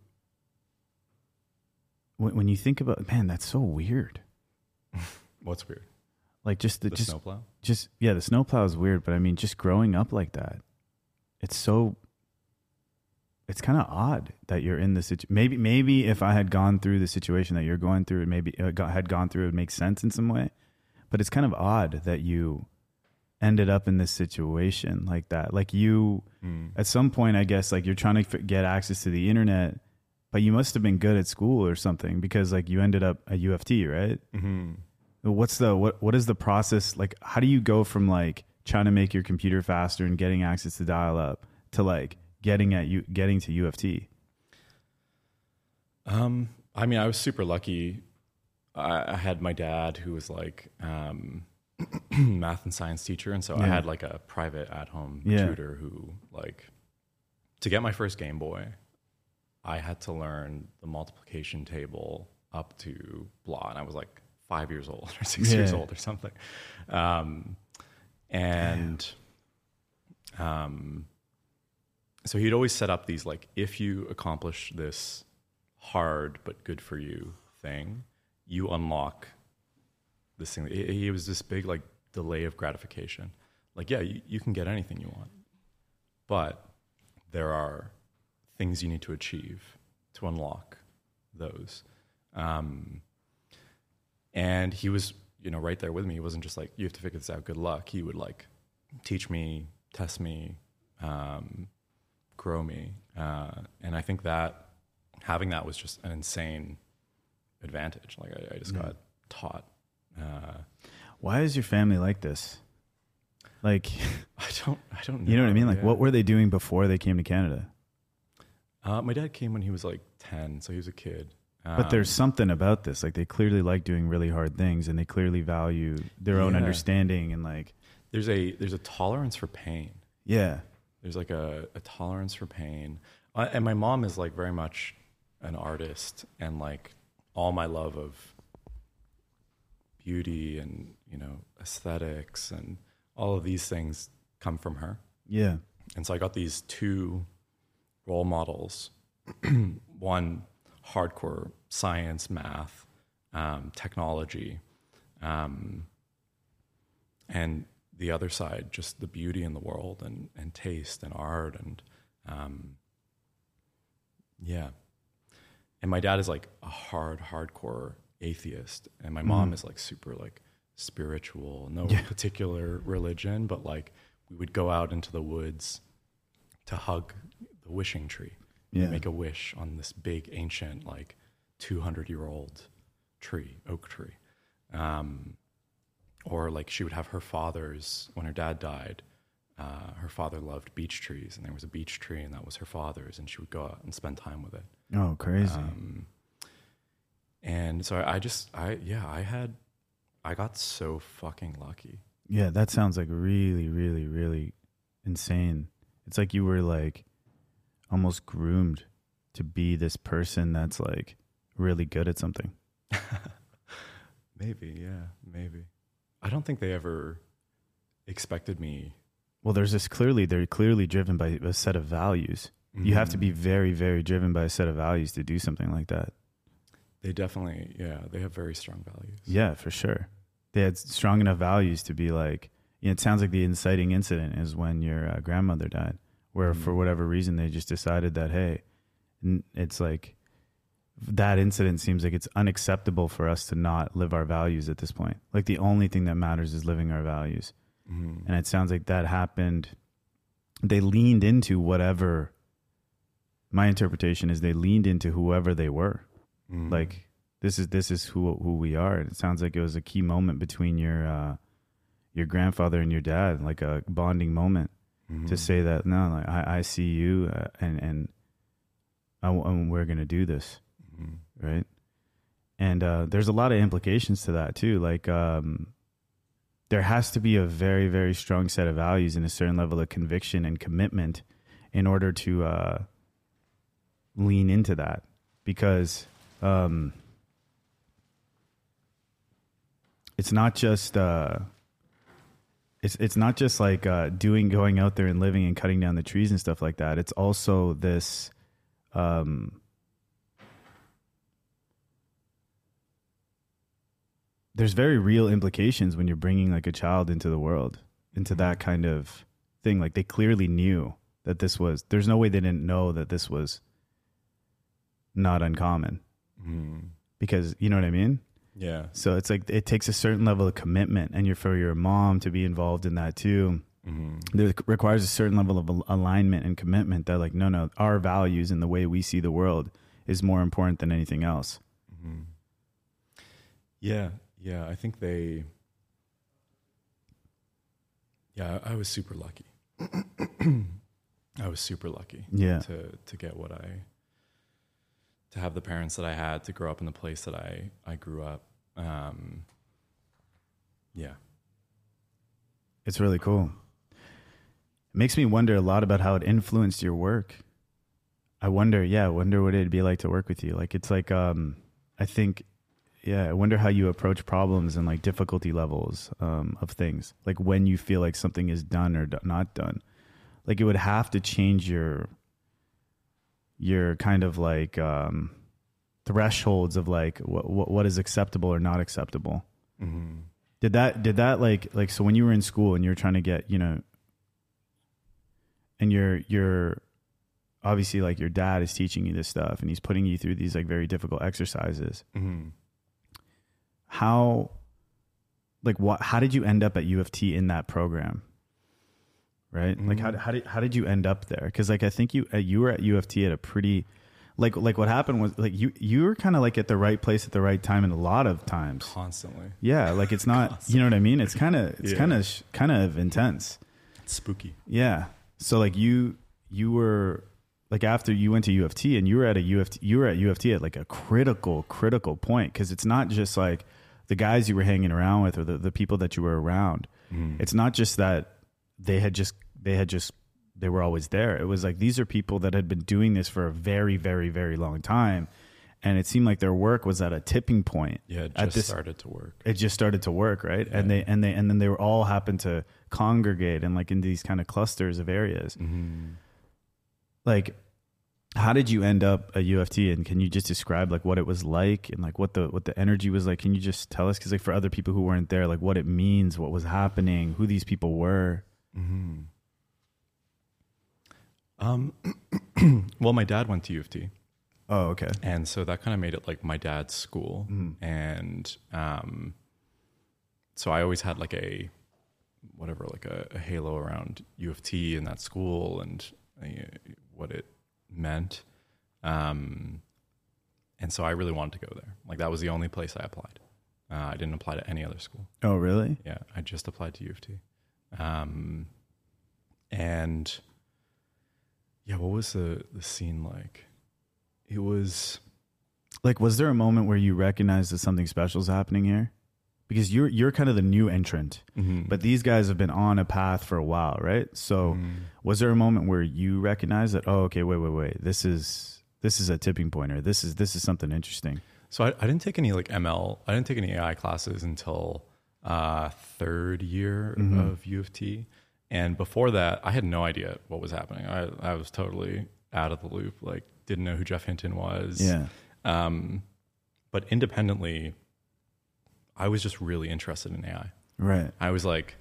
S1: when, when you think about, man, that's so weird.
S2: What's weird?
S1: Like just the,
S2: The
S1: just,
S2: snowplow?
S1: just, yeah, the snowplow is weird, but I mean, just growing up like that, it's so, it's kind of odd that you're in this situation. Maybe, maybe if I had gone through the situation that you're going through, it maybe uh, got, had gone through, it would make sense in some way. But it's kind of odd that you ended up in this situation like that. Like you,
S2: Mm.
S1: at some point, I guess, like you're trying to f- get access to the internet, but you must have been good at school or something because like you ended up at U F T, right?
S2: Mm-hmm.
S1: What's the, what, what is the process? Like, how do you go from like trying to make your computer faster and getting access to dial up to like getting at you, getting to U F T?
S2: Um, I mean, I was super lucky. I, I had my dad who was like, um, math and science teacher. And so
S1: Yeah.
S2: I had like a private at home
S1: Yeah.
S2: tutor who like, to get my first Game Boy, I had to learn the multiplication table up to blah. And I was like five years old or six
S1: Yeah.
S2: years old or something. Um, and, um, so he'd always set up these, like, if you accomplish this hard, but good for you thing, you unlock this thing. He, he was this big, like, delay of gratification. Like, yeah, you, you can get anything you want, but there are things you need to achieve to unlock those. Um, and he was, you know, right there with me. He wasn't just like, you have to figure this out, good luck. He would like teach me, test me, um, grow me. Uh, and I think that having that was just an insane advantage. Like I, I just
S1: Yeah.
S2: got taught. Uh,
S1: Why is your family like this? Like,
S2: I don't, I don't know.
S1: you know what I mean? Like,
S2: Yeah.
S1: what were they doing before they came to Canada?
S2: Uh, my dad came when he was like ten, so he was a kid.
S1: But there's
S2: Um,
S1: something about this. Like, they clearly like doing really hard things, and they clearly value their own
S2: Yeah.
S1: understanding. And like,
S2: there's a there's a tolerance for pain.
S1: yeah,
S2: There's like a, a tolerance for pain. Uh, and my mom is like very much an artist, and like all my love of beauty and, you know, aesthetics and all of these things come from her.
S1: yeah,
S2: And so I got these two role models. One, hardcore science, math, um, technology, um, and the other side, just the beauty in the world and, and taste and art and um, yeah. And my dad is like a hard, hardcore atheist, and my mom
S1: Mhm.
S2: is like super like spiritual, no
S1: Yeah.
S2: particular religion, but like we would go out into the woods to hug the wishing tree.
S1: yeah,
S2: Make a wish on this big ancient like two hundred year old tree, oak tree. Um, or like she would have her father's, when her dad died, uh, her father loved beech trees, and there was a beech tree and that was her father's, and she would go out and spend time with it.
S1: Oh, crazy.
S2: Um, and so I, I just, I, yeah, I had, I got so fucking lucky.
S1: Yeah, that sounds like really, really, really insane. It's like you were like almost groomed to be this person that's like really good at something.
S2: Maybe, yeah, maybe. I don't think they ever expected me.
S1: Well, there's this clearly, they're clearly driven by a set of values. You have to be very, very driven by a set of values to do something like that.
S2: They definitely, yeah, they have very strong values.
S1: Yeah, for sure. They had strong enough values to be like, you know, it sounds like the inciting incident is when your uh, grandmother died, where
S2: Mm.
S1: for whatever reason they just decided that, hey, n- it's like that incident seems like it's unacceptable for us to not live our values at this point. Like the only thing that matters is living our values.
S2: Mhm.
S1: And it sounds like that happened. They leaned into whatever, my interpretation is they leaned into whoever they were.
S2: Mhm.
S1: Like this is this is who who we are. And it sounds like it was a key moment between your uh, your grandfather and your dad, like a bonding moment
S2: Mhm.
S1: to say that no, like I, I see you uh, and and I, and we're gonna do this,
S2: Mhm.
S1: right? And uh, there's a lot of implications to that too. Like um, there has to be a very very strong set of values and a certain level of conviction and commitment in order to uh, lean into that, because um, it's not just uh, it's it's not just like uh, doing going out there and living and cutting down the trees and stuff like that. It's also this. Um, there's very real implications when you're bringing like a child into the world, into that kind of thing. Like they clearly knew that this was. There's no way they didn't know that this was not uncommon,
S2: mm.
S1: because you know what I mean.
S2: Yeah.
S1: So it's like it takes a certain level of commitment, and you're for your mom to be involved in that too. Mm-hmm. There requires a certain level of alignment and commitment that like, no, no, our values and the way we see the world is more important than anything else.
S2: Mm-hmm. Yeah. Yeah. I think they, yeah, I was super lucky. I was super lucky
S1: yeah.
S2: to, to get what I, to have the parents that I had, to grow up in the place that I, I grew up. Um, yeah.
S1: It's really cool. It makes me wonder a lot about how it influenced your work. I wonder, yeah, I wonder what it'd be like to work with you. Like, it's like, um, I think, yeah, I wonder how you approach problems and like difficulty levels um, of things. Like when you feel like something is done or do- not done. Like it would have to change your, your kind of like um, thresholds of like what, what what is acceptable or not acceptable. Mm-hmm. Did that did that like like so when you were in school and you're trying to get, you know, and you're you're obviously like your dad is teaching you this stuff and he's putting you through these like very difficult exercises. Mm-hmm. How like what how did you end up at U of T in that program? Right? Mm-hmm. Like how how did how did you end up there? Because like I think you uh, you were at U of T at a pretty like like what happened was like you you were kind of like at the right place at the right time in a lot of times.
S2: Constantly.
S1: Yeah, like it's not Constantly. You know what I mean? It's kind of it's kind of kind of intense.
S2: It's spooky.
S1: Yeah. So like you you were like after you went to U of T and you were at a U of T you were at U of T at like a critical critical point, because it's not just like the guys you were hanging around with or the, the people that you were around. Mm. It's not just that they had just they had just they were always there. It was like these are people that had been doing this for a very very very long time, and it seemed like their work was at a tipping point.
S2: Yeah, it just this, started to work.
S1: It just started to work, right? Yeah. And they and they and then they were all happened to congregate and like in these kind of clusters of areas. Mm-hmm. Like, how did you end up at U of T? And can you just describe like what it was like and like what the what the energy was like? Can you just tell us? Because like for other people who weren't there, like what it means, what was happening, who these people were. Mm-hmm.
S2: Um, well, my dad went to U of T.
S1: Oh, okay.
S2: And so that kind of made it like my dad's school. Mm-hmm. And um, so I always had like a, whatever, like a, a halo around U of T and that school and uh, what it meant. Um, and so I really wanted to go there. Like that was the only place I applied. Uh, I didn't apply to any other school.
S1: Oh, really?
S2: Yeah. I just applied to U of T. Um, and yeah, what was the, the scene like? It was
S1: like, was there a moment where you recognized that something special is happening here? Because you're, you're kind of the new entrant, mm-hmm. but these guys have been on a path for a while, right? So mm-hmm. was there a moment where you recognized that, oh, okay, wait, wait, wait, this is, this is a tipping point, or this is, this is something interesting?
S2: So I, I didn't take any like M L, I didn't take any A I classes until uh, third year mm-hmm. of U of T. And before that, I had no idea what was happening. I, I was totally out of the loop, like didn't know who Jeff Hinton was.
S1: Yeah.
S2: Um, but independently, I was just really interested in A I.
S1: Right.
S2: I was like,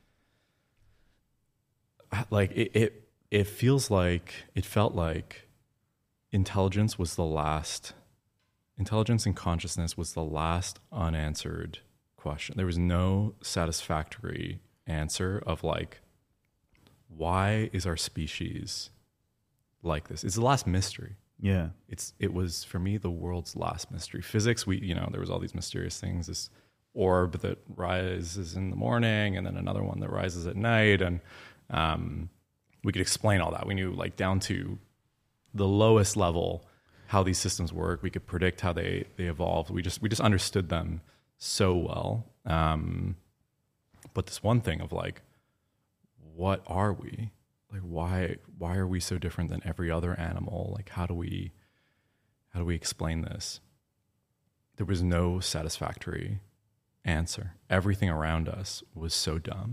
S2: like it, it, it feels like, it felt like intelligence was the last, intelligence and consciousness was the last unanswered question. There was no satisfactory answer of like, why is our species like this? It's the last mystery.
S1: Yeah.
S2: It's, it was for me, the world's last mystery. Physics, we, you know, there was all these mysterious things, this orb that rises in the morning and then another one that rises at night. And, um, we could explain all that. We knew like down to the lowest level, how these systems work. We could predict how they, they evolved. We just, we just understood them so well. Um, but this one thing of like, what are we? Like, why, why are we so different than every other animal? Like, how do we, how do we explain this? There was no satisfactory answer. Everything around us was so dumb.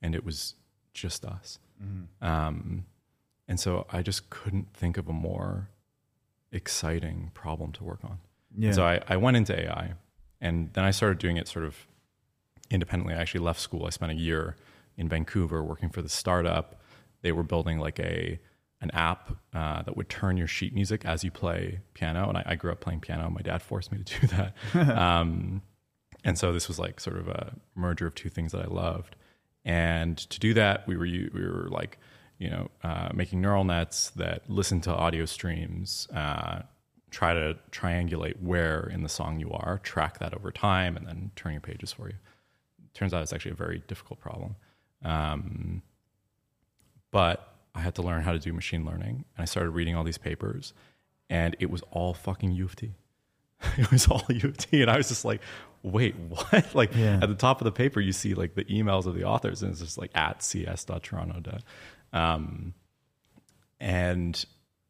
S2: and it was just us.
S1: Mm-hmm.
S2: Um, and so I just couldn't think of a more exciting problem to work on.
S1: Yeah.
S2: And so I, I went into A I, and then I started doing it sort of independently. I actually left school. I spent a year in Vancouver working for the startup. They were building like a an app uh, that would turn your sheet music as you play piano. And I, I grew up playing piano. My dad forced me to do that. um, and so this was like sort of a merger of two things that I loved. And to do that, we were we were like, you know, uh, making neural nets that listen to audio streams, uh, try to triangulate where in the song you are, track that over time, and then turn your pages for you. Turns out it's actually a very difficult problem. Um, but I had to learn how to do machine learning, and I started reading all these papers, and it was all fucking U of T. It was all U of T, and I was just like, wait, what? Like
S1: yeah.
S2: at the top of the paper, you see like the emails of the authors, and it's just like at c s dot toronto. Um, and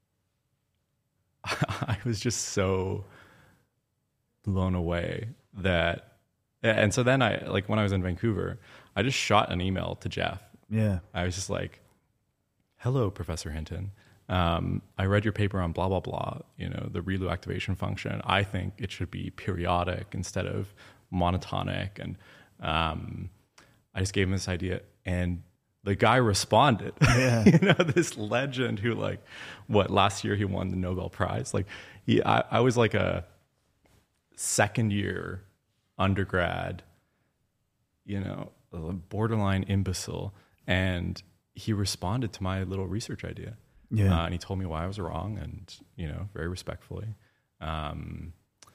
S2: I was just so blown away that, and so then I, like when I was in Vancouver, I just shot an email to Jeff.
S1: Yeah.
S2: I was just like, hello, Professor Hinton. Um, I read your paper on blah, blah, blah, you know, the ReLU activation function. I think it should be periodic instead of monotonic. And um, I just gave him this idea, and the guy responded.
S1: Yeah.
S2: You know, this legend who, like, what, last year he won the Nobel Prize. Like, he, I, I was like a second year undergrad, you know, a borderline imbecile. And he responded to my little research idea.
S1: Yeah.
S2: Uh, and he told me why I was wrong, and, you know, very respectfully. Um,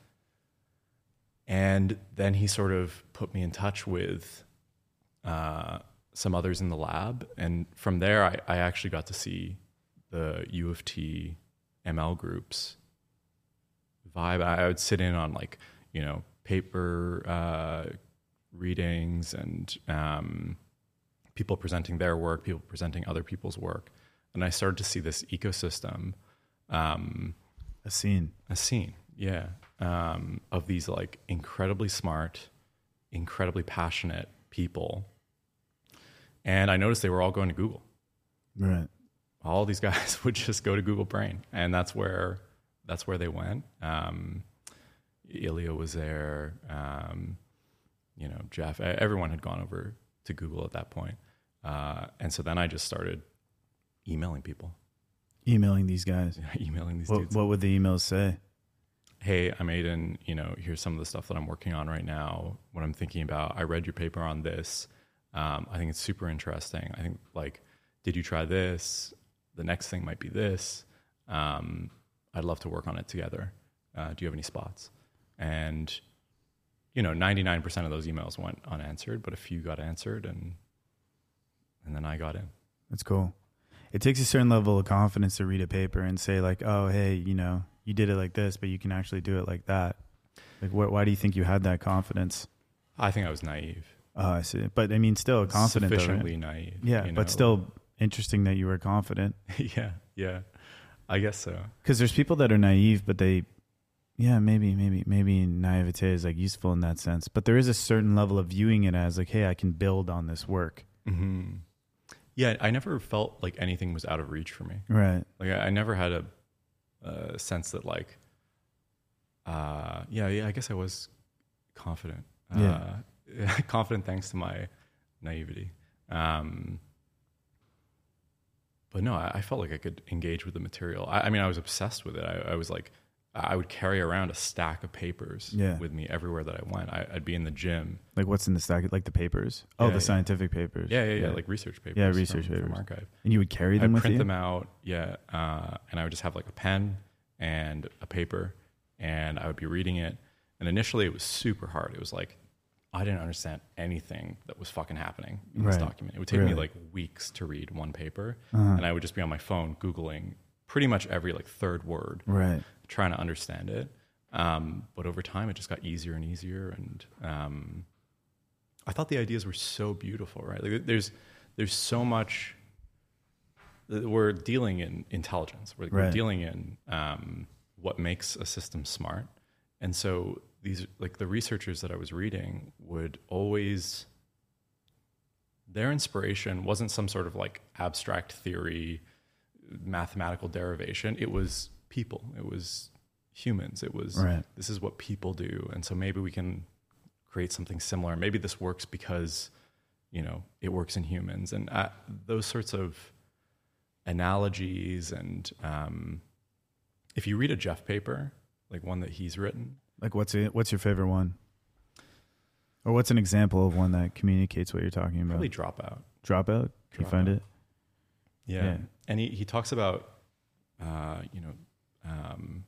S2: and then he sort of put me in touch with uh, some others in the lab. And from there, I, I actually got to see the U of T M L groups vibe. I would sit in on, like, you know, paper uh, readings and um, people presenting their work, people presenting other people's work. And I started to see this ecosystem, um,
S1: a scene,
S2: a scene, yeah, um, of these like incredibly smart, incredibly passionate people. And I noticed they were all going to Google.
S1: Right.
S2: All these guys would just go to Google Brain, and that's where that's where they went. Um, Ilya was there, um, you know, Jeff. Everyone had gone over to Google at that point, uh, and so then I just started emailing people.
S1: Emailing these guys.
S2: Emailing these
S1: what,
S2: dudes.
S1: What would the emails say?
S2: Hey, I'm Aiden. You know, here's some of the stuff that I'm working on right now. What I'm thinking about. I read your paper on this. Um, I think it's super interesting. I think, like, did you try this? The next thing might be this. Um, I'd love to work on it together. Uh, do you have any spots? And, you know, ninety-nine percent of those emails went unanswered, but a few got answered, and and then I got in.
S1: That's cool. It takes a certain level of confidence to read a paper and say, like, oh, hey, you know, you did it like this, but you can actually do it like that. Like, wh- why do you think you had that confidence?
S2: I think I was naive.
S1: Oh, I see. But I mean, still confident.
S2: Sufficiently
S1: though, right?
S2: naive.
S1: Yeah,
S2: you know?
S1: but still interesting that you were confident.
S2: yeah, yeah. I guess so.
S1: Because there's people that are naive, but they, yeah, maybe, maybe, maybe naivete is like useful in that sense. But there is a certain level of viewing it as like, hey, I can build on this work.
S2: Mm-hmm. Yeah, I never felt like anything was out of reach for me.
S1: Right.
S2: Like I, I never had a, a sense that like, uh, yeah, yeah. I guess I was confident.
S1: Yeah.
S2: Uh, confident thanks to my naivety. Um, but no, I, I felt like I could engage with the material. I, I mean, I was obsessed with it. I, I was like, I would carry around a stack of papers
S1: yeah.
S2: with me everywhere that I went. I, I'd be in the gym.
S1: Like what's in the stack? Like the papers? Oh,
S2: Yeah,
S1: the
S2: yeah.
S1: scientific papers.
S2: Yeah, yeah, yeah, like research papers.
S1: Yeah, research
S2: from,
S1: papers.
S2: from archive.
S1: And you would carry them
S2: I'd
S1: with
S2: print
S1: you?
S2: them out, yeah, uh, and I would just have like a pen and a paper, and I would be reading it. And initially, it was super hard. It was like I didn't understand anything that was fucking happening in this
S1: Right.
S2: document. It would take
S1: Really?
S2: me like weeks to read one paper,
S1: Uh-huh.
S2: and I would just be on my phone googling pretty much every like third word,
S1: Right.
S2: trying to understand it. Um, but over time, it just got easier and easier, and um, I thought the ideas were so beautiful, right? Like, there's there's so much. We're dealing in intelligence. We're, we're
S1: Right.
S2: dealing in um, what makes a system smart, and so these like the researchers that I was reading would always their inspiration wasn't some sort of like abstract theory, mathematical derivation. It was people. It was humans. It was,
S1: right.
S2: This is what people do. And so maybe we can create something similar. Maybe this works because, you know, it works in humans. And uh, those sorts of analogies. And um, if you read a Jeff paper, like one that he's written.
S1: Like what's it, what's your favorite one? Or what's an example of one that communicates what you're talking about?
S2: Probably Dropout.
S1: Dropout? Can you find it?
S2: Yeah.
S1: Yeah.
S2: And he, he talks about, uh, you know, um,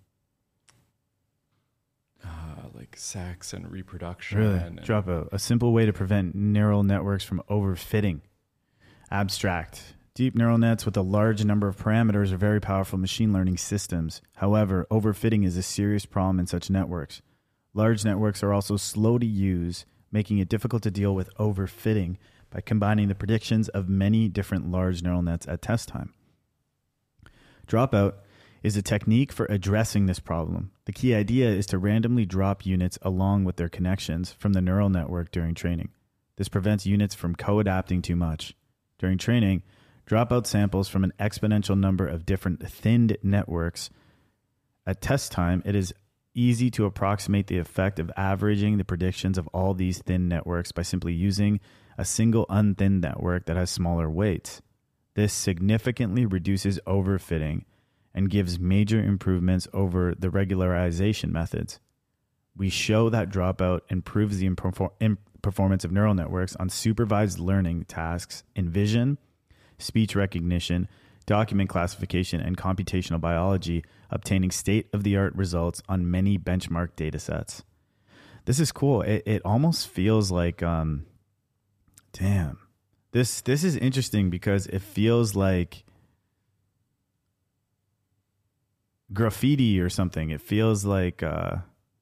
S2: uh, like sex and reproduction.
S1: Really?
S2: And,
S1: Dropout. A simple way to prevent neural networks from overfitting. Abstract. Deep neural nets with a large number of parameters are very powerful machine learning systems. However, overfitting is a serious problem in such networks. Large networks are also slow to use, making it difficult to deal with overfitting by combining the predictions of many different large neural nets at test time. Dropout is a technique for addressing this problem. The key idea is to randomly drop units along with their connections from the neural network during training. This prevents units from co-adapting too much. During training, drop out samples from an exponential number of different thinned networks. At test time, it is easy to approximate the effect of averaging the predictions of all these thin networks by simply using a single unthinned network that has smaller weights. This significantly reduces overfitting and gives major improvements over the regularization methods. We show that dropout improves the imperfor- performance of neural networks on supervised learning tasks in vision, speech recognition, document classification, and computational biology, obtaining state-of-the-art results on many benchmark data sets. This is cool. It, it almost feels like, um, damn, this this is interesting because it feels like graffiti or something. It feels like uh,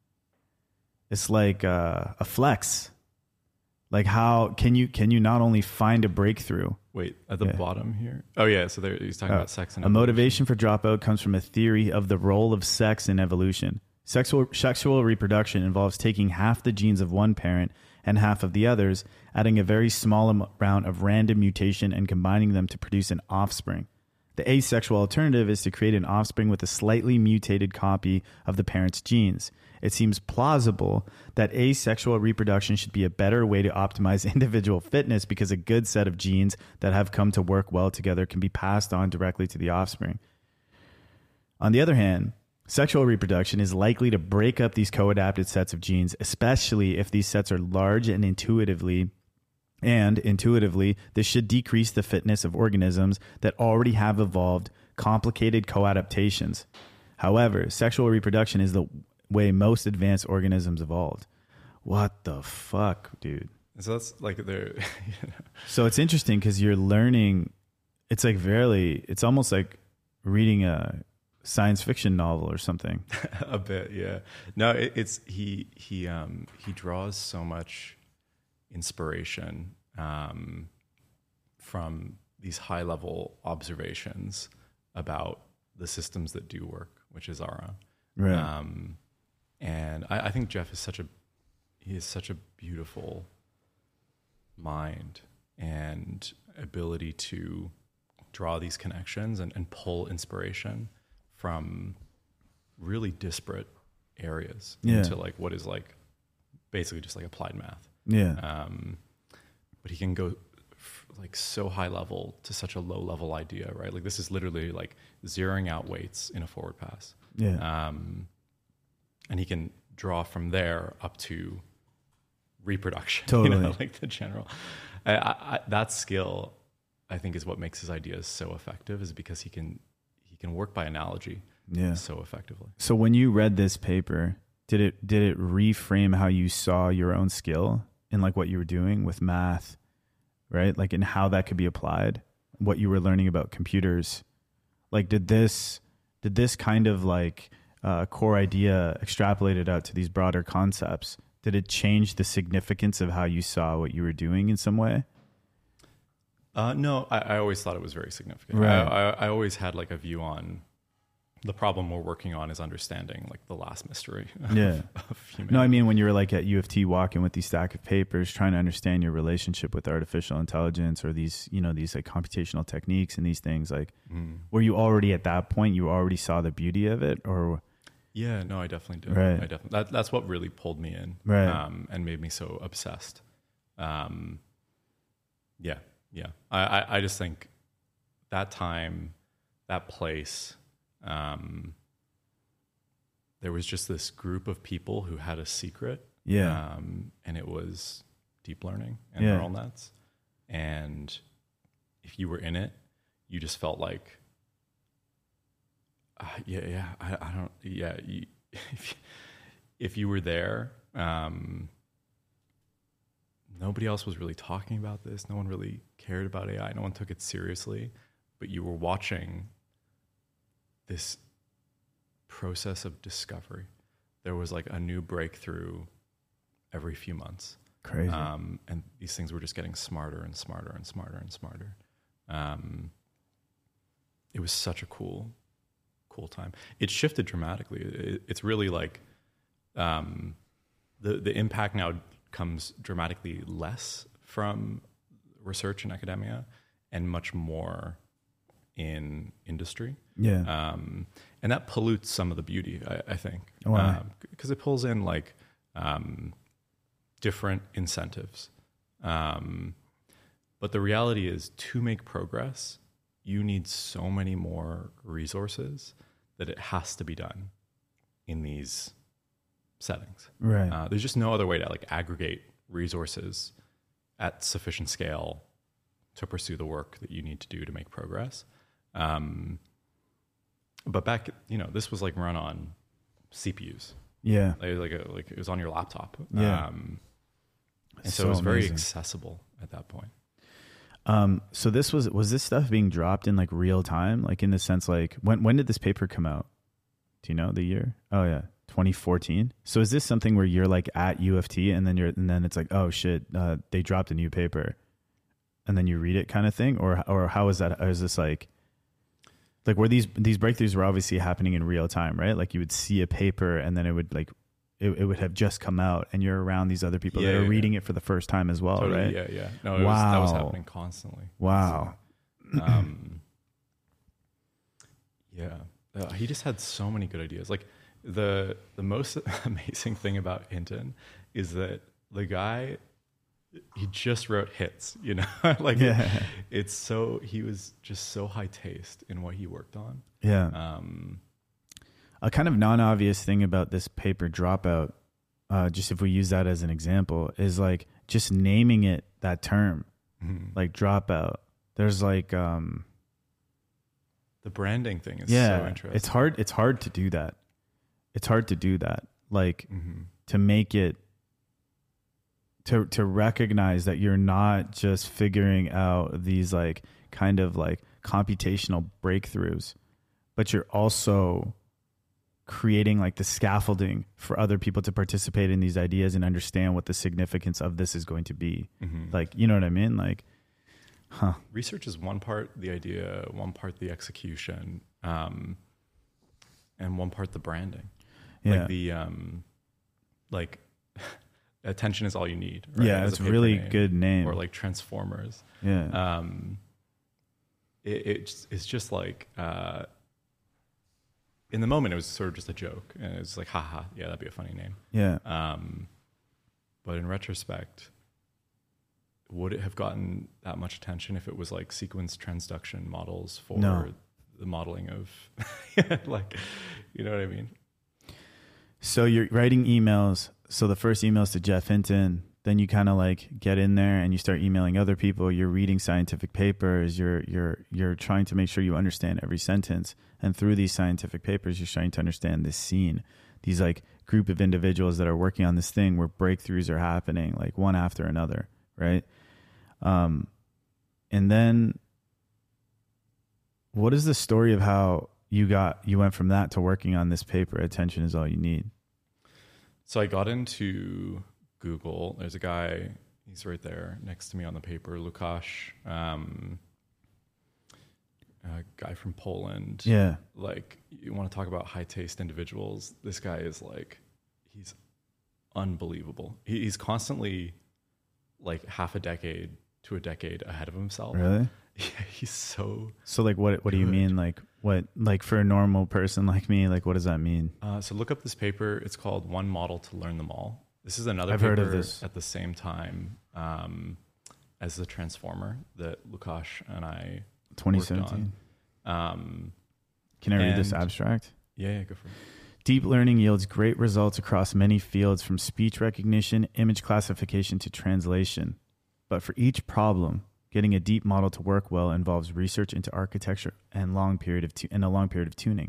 S1: it's like uh, a flex. Like how can you can you not only find a breakthrough?
S2: Wait, at the
S1: yeah.
S2: bottom here. Oh yeah, so there he's talking
S1: uh,
S2: about sex and
S1: a
S2: evolution.
S1: motivation for dropout comes from a theory of the role of sex in evolution. Sexual sexual reproduction involves taking half the genes of one parent and half of the others, adding a very small amount of random mutation and combining them to produce an offspring. The asexual alternative is to create an offspring with a slightly mutated copy of the parent's genes. It seems plausible that asexual reproduction should be a better way to optimize individual fitness because a good set of genes that have come to work well together can be passed on directly to the offspring. On the other hand, sexual reproduction is likely to break up these co-adapted sets of genes, especially if these sets are large and intuitively And intuitively, this should decrease the fitness of organisms that already have evolved complicated co-adaptations. However, sexual reproduction is the way most advanced organisms evolved. What the fuck, dude?
S2: So that's like they're. You know.
S1: So it's interesting because you're learning. It's like very. It's almost like reading a science fiction novel or something.
S2: A bit, yeah. No, it, it's he he um he draws so much inspiration um, from these high level observations about the systems that do work, which is our own.
S1: Right.
S2: Um, and I, I think Jeff is such a he is such a beautiful mind and ability to draw these connections and, and pull inspiration from really disparate areas
S1: Yeah.
S2: into like what is like basically just like applied math.
S1: Yeah.
S2: Um, but he can go f- like so high level to such a low level idea, right? Like this is literally like zeroing out weights in a forward pass.
S1: Yeah.
S2: Um, and he can draw from there up to reproduction,
S1: Totally.
S2: you know, like the general. I, I, that skill, I think, is what makes his ideas so effective, is because he can he can work by analogy
S1: Yeah.
S2: so effectively.
S1: So when you read this paper, did it did it reframe how you saw your own skill in like what you were doing with math, right? Like in how that could be applied, what you were learning about computers. Like did this did this kind of like uh, core idea extrapolated out to these broader concepts? Did it change the significance of how you saw what you were doing in some way?
S2: Uh, no, I, I always thought it was very significant.
S1: Right.
S2: I, I, I always had like a view on the problem we're working on is understanding like the last mystery
S1: Yeah.
S2: of humanity.
S1: No, I mean, when you were like at U of T walking with these stack of papers, trying to understand your relationship with artificial intelligence or these, you know, these like computational techniques and these things, like,
S2: Mm.
S1: were you already at that point, you already saw the beauty of it, or?
S2: Yeah, no, I definitely did.
S1: Right.
S2: I definitely, that, that's what really pulled me in,
S1: Right.
S2: um, and made me so obsessed. Um, yeah, yeah. I, I, I just think that time, that place, um, there was just this group of people who had a secret.
S1: Yeah.
S2: Um, and it was deep learning and
S1: Yeah.
S2: neural nets. And if you were in it, you just felt like, uh, yeah, yeah, I, I don't, yeah. You, if, if you were there, um, nobody else was really talking about this. No one really cared about A I. No one took it seriously, but you were watching this process of discovery. There was like a new breakthrough every few months.
S1: Crazy.
S2: Um, and these things were just getting smarter and smarter and smarter and smarter. Um, it was such a cool, cool time. It shifted dramatically. It, it's really like um, the the impact now comes dramatically less from research and academia and much more in industry.
S1: Yeah.
S2: Um, and that pollutes some of the beauty, I, I think.
S1: Why?
S2: Because it pulls in like um, different incentives. Um, but the reality is, to make progress, you need so many more resources that it has to be done in these settings.
S1: Right.
S2: Uh, there's just no other way to like aggregate resources at sufficient scale to pursue the work that you need to do to make progress. Um, but back, you know, this was like run on C P Us.
S1: Yeah.
S2: Like, like, a, like it was on your laptop.
S1: Yeah.
S2: Um, and so,
S1: So
S2: it was very
S1: amazing.
S2: accessible at that point.
S1: Um, so this was, was this stuff being dropped in like real time? Like in the sense, like when, when did this paper come out? Do you know the year? Oh yeah. twenty fourteen. So is this something where you're like at U of T and then you're, and then it's like, oh shit, uh, they dropped a new paper and then you read it kind of thing? Or, or how is that? Or is this like, like where these, these breakthroughs were obviously happening in real time, right? Like you would see a paper and then it would like, it, it would have just come out and you're around these other people
S2: Yeah,
S1: that are
S2: yeah,
S1: reading
S2: yeah.
S1: it for the first time as well,
S2: Totally,
S1: right?
S2: Yeah, yeah. No, it was, that was
S1: Wow.
S2: happening constantly.
S1: Wow.
S2: Um, yeah, uh, he just had so many good ideas. Like the the most amazing thing about Hinton is that the guy, he just wrote hits. You know, like
S1: Yeah.
S2: it, it's so he was just so high taste in what he worked on.
S1: Yeah.
S2: Um,
S1: A kind of non-obvious thing about this paper dropout, uh, just if we use that as an example, is like just naming it that term,
S2: mhm.
S1: like dropout. There's like, um,
S2: The branding thing is
S1: yeah,
S2: so interesting.
S1: it's hard. It's hard to do that. It's hard to do that. Like
S2: hmm
S1: to make it, to to recognize that you're not just figuring out these like kind of like computational breakthroughs, but you're also creating like the scaffolding for other people to participate in these ideas and understand what the significance of this is going to be.
S2: hmm
S1: Like, you know what I mean? Like, huh.
S2: Research is one part the idea, one part the execution, um, and one part the branding.
S1: Yeah.
S2: Like the um, like attention is all you need. Right?
S1: Yeah,
S2: As
S1: it's
S2: a
S1: a
S2: paper
S1: really
S2: name.
S1: good name.
S2: Or like Transformers.
S1: Yeah.
S2: Um, it, it's it's just like uh, in the moment it was sort of just a joke, and it was like, haha, yeah, that'd be a funny name.
S1: yeah.
S2: Um, but in retrospect, would it have gotten that much attention if it was like sequence transduction models for
S1: No.
S2: the modeling of, like, you know what I mean?
S1: So you're writing emails. So the first email is to Jeff Hinton. Then you kind of like get in there and you start emailing other people. You're reading scientific papers. You're you're you're trying to make sure you understand every sentence. And through these scientific papers, you're trying to understand this scene. These like group of individuals that are working on this thing where breakthroughs are happening, like one after another, right? Um, and then what is the story of how you got you went from that to working on this paper? Attention is all you need.
S2: So I got into Google. There's a guy, he's right there next to me on the paper, Lukash. Um, a guy from Poland.
S1: Yeah.
S2: Like, you want to talk about high taste individuals. This guy is like, he's unbelievable. He, he's constantly like half a decade to a decade ahead of himself.
S1: Really?
S2: Yeah, he's so.
S1: So like, what what do you
S2: good.
S1: mean? Like what? Like for a normal person like me, like what does that mean?
S2: Uh, so look up this paper. It's called One Model to Learn Them All. This is another
S1: I've
S2: paper
S1: heard of this.
S2: at the same time um, as the Transformer that Lukáš and I
S1: twenty
S2: worked
S1: seventeen.
S2: on. Um,
S1: Can I read this
S2: and-
S1: abstract?
S2: yeah, yeah, go for it.
S1: Deep learning yields great results across many fields, from speech recognition, image classification to translation. But for each problem, getting a deep model to work well involves research into architecture and long period of tu- and a long period of tuning.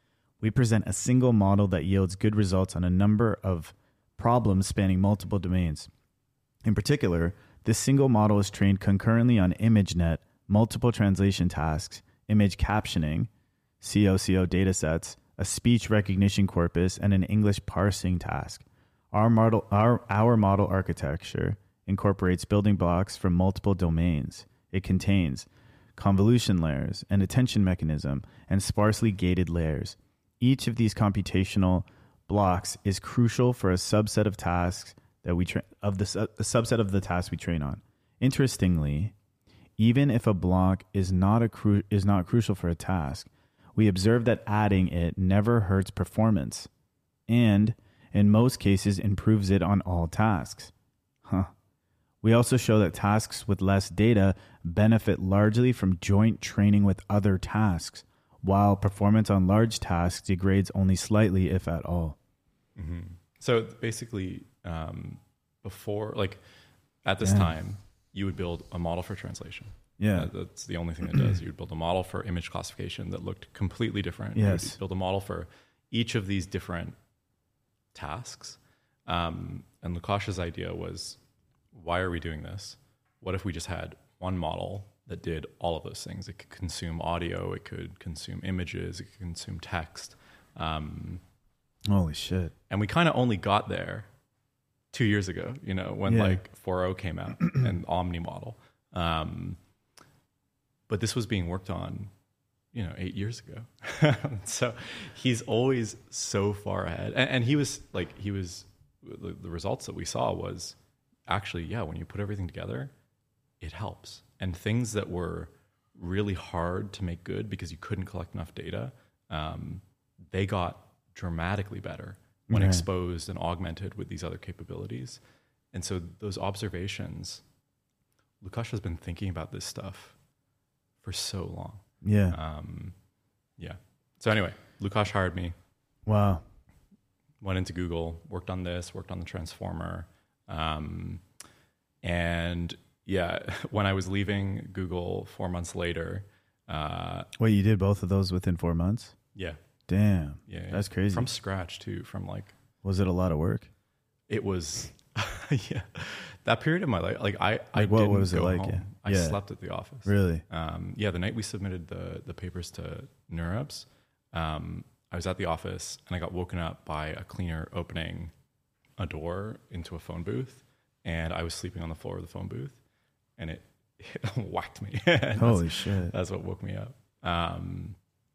S1: We present a single model that yields good results on a number of problems spanning multiple domains. In particular, this single model is trained concurrently on ImageNet, multiple translation tasks, image captioning, C O C O datasets, a speech recognition corpus, and an English parsing task. Our model, our, our model architecture incorporates building blocks from multiple domains. It contains convolution layers, an attention mechanism, and sparsely gated layers. Each of these computational blocks is crucial for a subset of tasks that we tra- of the su- a subset of the tasks we train on. Interestingly, even if a block is not a cru- is not crucial for a task, we observe that adding it never hurts performance, and in most cases improves it on all tasks. Huh. We also show that tasks with less data benefit largely from joint training with other tasks, while performance on large tasks degrades only slightly, if at all.
S2: Mm-hmm. So basically, um, before, like at this
S1: Yeah.
S2: time, you would build a model for translation.
S1: Yeah.
S2: Uh, that's the only thing it does. You would build a model for image classification that looked completely different.
S1: Yes.
S2: You would build a model for each of these different tasks. Um, and Lukáš's idea was, why are we doing this? What if we just had one model that did all of those things? It could consume audio, it could consume images, it could consume text. Um,
S1: Holy shit.
S2: and we kind of only got there two years ago, you know, when
S1: Yeah.
S2: like four point oh came out and Omni model. Um, but this was being worked on, you know, eight years ago. So he's always so far ahead. And, and he was like, he was, the, the results that we saw was actually, yeah, when you put everything together, it helps. And things that were really hard to make good because you couldn't collect enough data, um, they got dramatically better when
S1: Right.
S2: exposed and augmented with these other capabilities. And so those observations, Lukáš has been thinking about this stuff for so long.
S1: Yeah.
S2: Um, yeah. So anyway, Lukáš hired me,
S1: Wow.
S2: went into Google, worked on this, worked on the Transformer. Um, and yeah, when I was leaving Google four months later, uh,
S1: Wait, you did both of those within four months?
S2: yeah,
S1: Damn.
S2: yeah, yeah.
S1: That's crazy.
S2: From scratch too, from like,
S1: Was it a lot of work?
S2: it was, yeah, that period of my life, like I, I
S1: Like, what
S2: didn't
S1: was it
S2: go
S1: like?
S2: home.
S1: Yeah.
S2: I
S1: Yeah.
S2: slept at the office.
S1: Really?
S2: Um, yeah, the night we submitted the the papers to NeurIPS, um, I was at the office and I got woken up by a cleaner opening a door into a phone booth, and I was sleeping on the floor of the phone booth, and it, it whacked me. And
S1: Holy
S2: that's,
S1: shit.
S2: that's what woke me up. Um,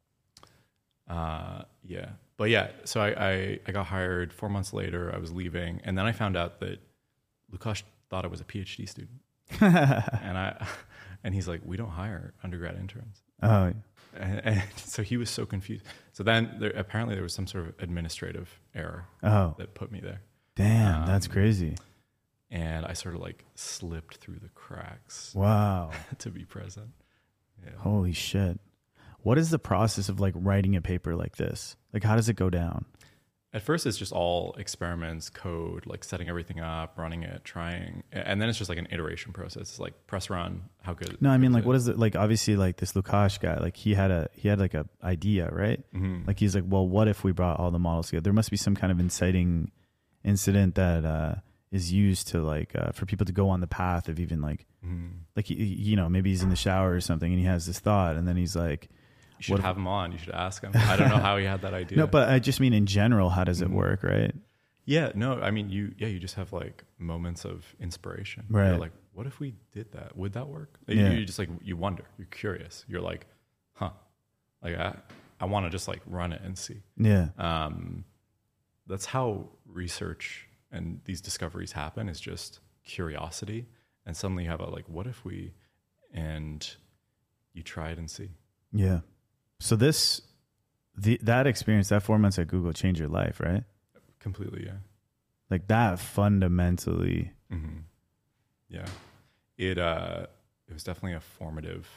S2: uh, yeah, but yeah, so I, I I got hired four months later. I was leaving, and then I found out that Lukáš thought I was a PhD student. and I, and he's like, we don't hire undergrad interns.
S1: Oh,
S2: And, and so he was so confused. So then there, apparently there was some sort of administrative error
S1: oh,
S2: that put me there.
S1: damn. That's
S2: Um,
S1: crazy.
S2: And I sort of like slipped through the cracks
S1: Wow.
S2: to be present. Yeah.
S1: Holy shit. What is the process of like writing a paper like this? Like, how does it go down?
S2: At first it's just all experiments, code, like setting everything up, running it, trying. And then it's just like an iteration process. It's like press run. How good?
S1: No, I mean,
S2: good
S1: like,
S2: is
S1: what
S2: it?
S1: is it like? Obviously, like this Lukáš guy, like he had a he had like a idea, right?
S2: Mhm.
S1: Like he's like, well, what if we brought all the models together? There must be some kind of inciting incident that uh, is used to like uh, for people to go on the path of even like
S2: Mhm.
S1: like he, you know, maybe he's in the shower or something and he has this thought and then he's like,
S2: You should
S1: what if-
S2: have him on. You should ask him. I don't know how he had that idea.
S1: no, but I just mean in general, how does it
S2: Mhm.
S1: work, right?
S2: Yeah, no, I mean, you, yeah, you just have like moments of inspiration.
S1: Right.
S2: You're like, what if we did that? Would that work?
S1: Yeah.
S2: You, you just like, you wonder, you're curious. You're like, huh, like I, I want to just like run it and see.
S1: Yeah.
S2: Um, that's how research and these discoveries happen, is just curiosity. And suddenly you have a like, what if we, and you try it and see.
S1: Yeah. So this, the, that experience, that four months at Google changed your life, right?
S2: Completely. Yeah.
S1: Like that fundamentally.
S2: Mm-hmm. Yeah. It, uh, it was definitely a formative